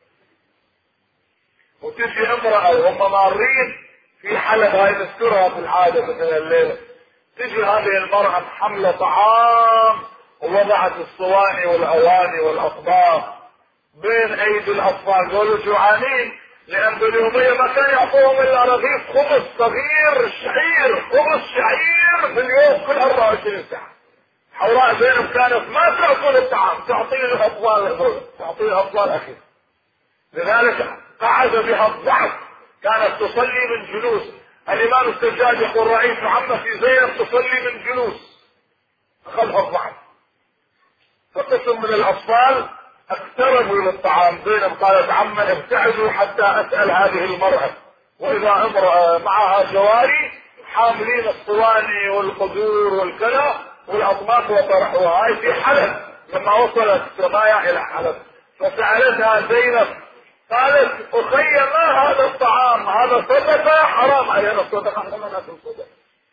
وتجي امرأة وهم مارين في حلب، هاي نذكرها في العادة مثل الليلة، تجي هذه المرأة حملة طعام ووضعت الصواني والأواني والأطباق بين أيدي الأطفال، قالوا جوعانين، لأن باليومية ما كان يعطوهم إلا رغيف خبز صغير شعير، خبز شعير في اليوم كل 24 ساعة. حوراء زينب كانت ما تأكل الطعام، تعطيه الأطفال، تعطيه الأطفال أخي، لذلك قعد بها الضعف، كانت تصلي من جلوس. الإمام السجاد يقول: رأيت عمتي زينب تصلي من جلوس، أخذها الضعف. فقسم من الأطفال اقتربوا للطعام، زينب قالت: عما ابتعدوا حتى أسأل هذه المرأة. وإذا امرأة معها جواري حاملين الصواني والقدور والكلى والأطباق وطرحوها. هاي في حلب لما وصلت سمايا إلى حلب، فسألتها زينب قالت: أخي ما هذا الطعام؟ هذا صدقة؟ حرام علينا الصدقة، حرام ناكل صدقة.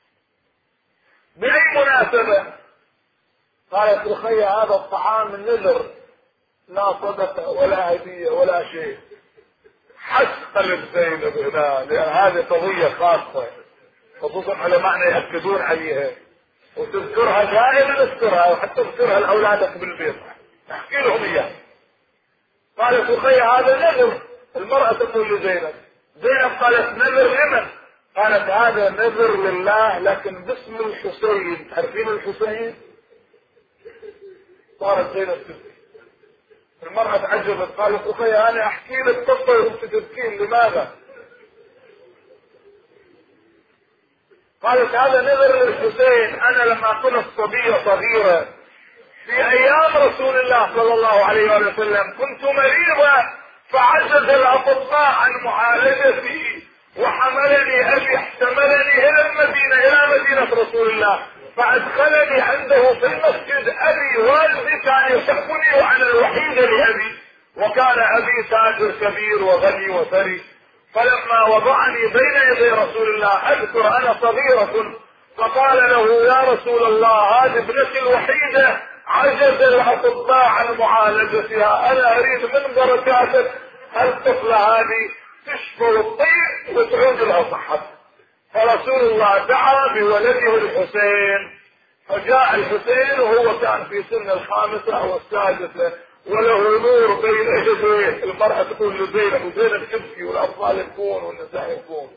بأي مناسبة؟ قالت: أخي هذا الطعام من نذر، لا صدقة ولا هدية ولا شيء. حس قلب زينب هنا، لأن هذه قضية خاصة، خصوصا علماءنا يأكدون عليها، وتذكرها دائما، اذكرها وحتى تذكرها لأولادك بالبيت، احكي لهم إياها. قالت أخي هذا نذر. المرأة تقول لزينب. زينب قالت نذر لمن؟ قالت هذا نذر لله لكن باسم الحسين. تعرفين الحسين؟ صارت زينب تبكي. المرأة تعجبت قالت أخي أنا أحكي لك قصة وأنت تبكين لماذا؟ قالت هذا نذر للحسين. أنا لما كنت صبية صغيرة في أيام رسول الله صلى الله عليه وسلم كنت مريضة فعجز الأطباء عن معالجتي وحملني أبي احتملني إلى المدينة إلى مدينة رسول الله فأدخلني عنده في المسجد. أبي والدي كان يحبني وأنا الوحيدة لأبي وكان أبي تاجر كبير وغني وثري. فلما وضعني بين يدي رسول الله أذكر أنا صغيرة فقال له يا رسول الله هذه ابنتي الوحيدة عجز الأطباء عن معالجتها أنا أريد من بركاتك الطفلة هذه تشفى الطيب وتعود لها صحتها. فرسول الله دعا بولده الحسين فجاء الحسين وهو كان في سن الخامسة أو السادسة وله نور بين يديه. المرأة تقول لزينب وزينب تبكي والأطفال يبكون والنساء يبكون.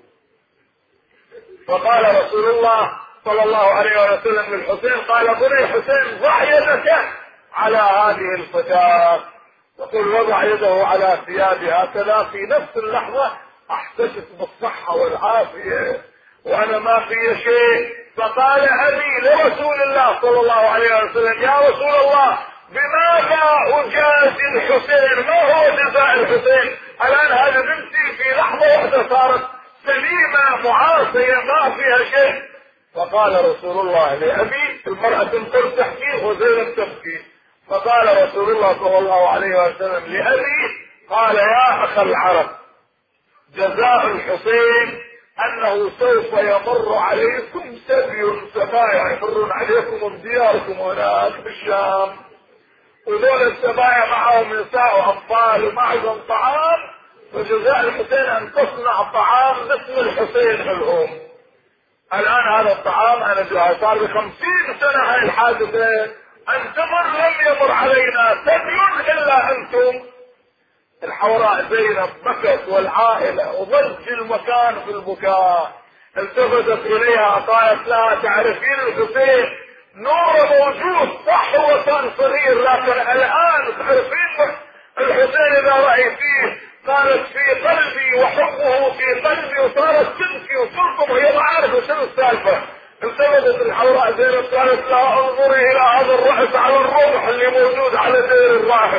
فقال رسول الله صلى الله عليه وسلم للحسين قال بني حسين ضع يدك على هذه الفتاة. يقول وضع يده على ثيابي هكذا في نفس اللحظة احسست بالصحة والعافية وانا ما في شيء. فقال ابي لرسول الله صلى الله عليه وسلم يا رسول الله بماذا اجازي الحسين؟ ما هو جزاء الحسين؟ الان هذه بنتي في لحظة واحدة صارت سليمة معافية ما فيها شيء. فقال رسول الله لأبي المرأة تقول تحكي وزينب تبكي. فقال رسول الله صلى الله عليه وسلم لأبي قال يا أخ العرب جزاء الحسين أنه سوف يمر عليكم سبايا يمرون عليكم من دياركم هناك بالشام وذول السبايا معهم نساء وأطفال ومعهم طعام فجزاء الحسين أن تصنع طعام مثل الحسين الأم. الآن هذا الطعام أنا جاء صار ب50 سنة هاي الحادثة أن تمر لم يمر علينا سبي إلا أنتم. الحوراء زينب بكت والعائلة وضج المكان في البكاء. التفتت إليها قالت لها تعرفين الحسين نور موجود صح هو كان صغير لكن الآن تعرفين الحسين إذا رأيتيه قالت في قلبي وحبه في قلبي وصارت تبكي وتركض وهي ما عارفه شنو السالفه. التفتت الحوراء زينب قالت لها انظري الى هذا الرأس على الرمح اللي موجود على دير الراهب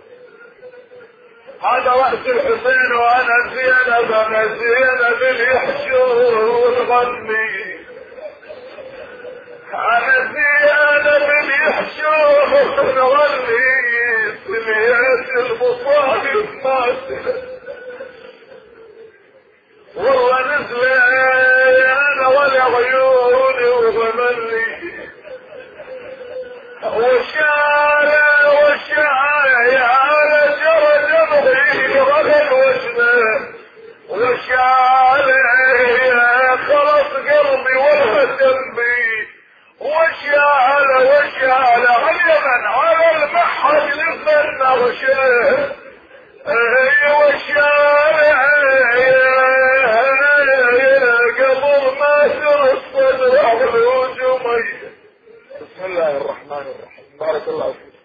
هذا رأس الحسين وانا زينب انا زينب اليحشر وتغني انا زينب اليحشر وتغني سميت المصائب ماسكة والله نزل انا ولا عيوني وغملي وشالة يا جرى جمعي غدا وجنه وشالة خلص قلبي ولا ذنبي وشالة على اليمن على المحل لفن غشه وشالة قبل ما ترصد وعلوج مي. بسم الله الرحمن الرحيم. بارك الله فيك.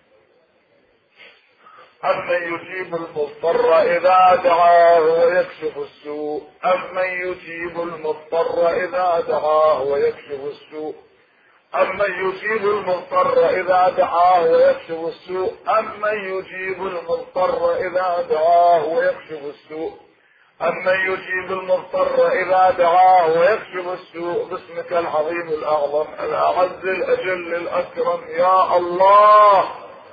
أمن يجيب المضطر إذا دعاه ويكشف السوء أمن يجيب المضطر إذا دعاه ويكشف السوء أمن يجيب المضطر إذا دعاه ويكشف السوء أمن يجيب المضطر إذا دعاه ويكشف السوء أمن يجيب المضطر إذا دعاه ويكشف السوء باسمك العظيم الأعظم الأعز الأجل الأكرم يا الله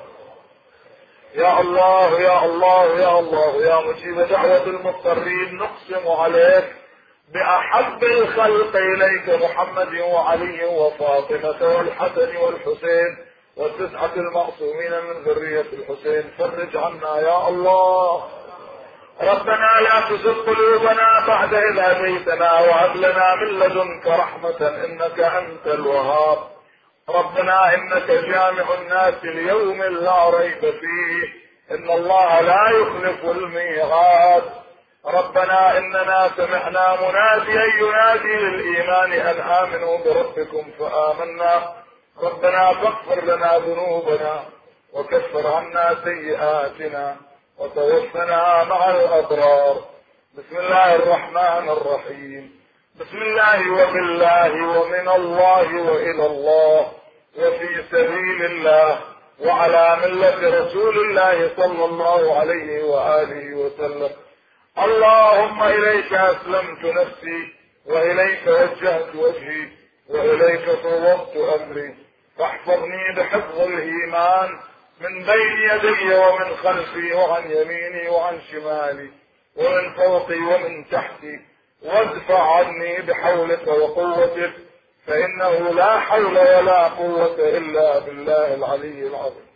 يا الله يا الله يا الله يا مجيب دعوة المضطرين نقسم عليك بأحب الخلق إليك محمد وعلي وفاطمة والحسن والحسين والتسعة المعصومين من ذرية الحسين فرج عنا يا الله. ربنا لا تزغ قلوبنا بعد إذ هديتنا وهب لنا من لدنك رحمة إنك أنت الوهاب. ربنا إنك جامع الناس ليوم لا ريب فيه إن الله لا يخلف الميعاد. ربنا إننا سمعنا مناديا ينادي للإيمان أن آمنوا بربكم فآمنا. ربنا فاغفر لنا ذنوبنا وكفر عنا سيئاتنا وتوفنا مع الأبرار. بسم الله الرحمن الرحيم. بسم الله وبالله ومن الله وإلى الله وفي سبيل الله وعلى ملة رسول الله صلى الله عليه وآله وسلم. اللهم إليك أسلمت نفسي وإليك وجهت وجهي وإليك فوضت أمري، فاحفظني بحفظ الإيمان من بين يدي ومن خلفي وعن يميني وعن شمالي ومن فوقي ومن تحتي، وادفع عني بحولك وقوتك، فإنه لا حول ولا قوة إلا بالله العلي العظيم.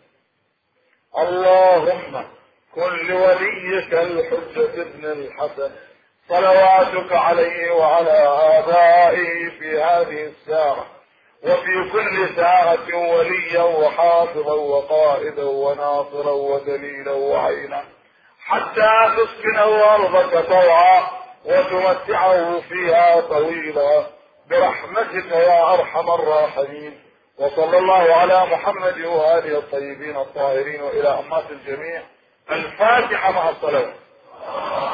اللهم كن لوليك الحجة ابن الحسن صلواتك عليه وعلى آبائه في هذه الساعة وفي كل ساعة وليا وحافظا وقائدا وناصرا ودليلا وعينا، حتى تسكنه أرضك طوعا وتمتعه فيها طويلا برحمتك يا أرحم الراحمين. وصلى الله على محمد وآله الطيبين الطاهرين وإلى أمات الجميع. الفاتحة مع الصلاة.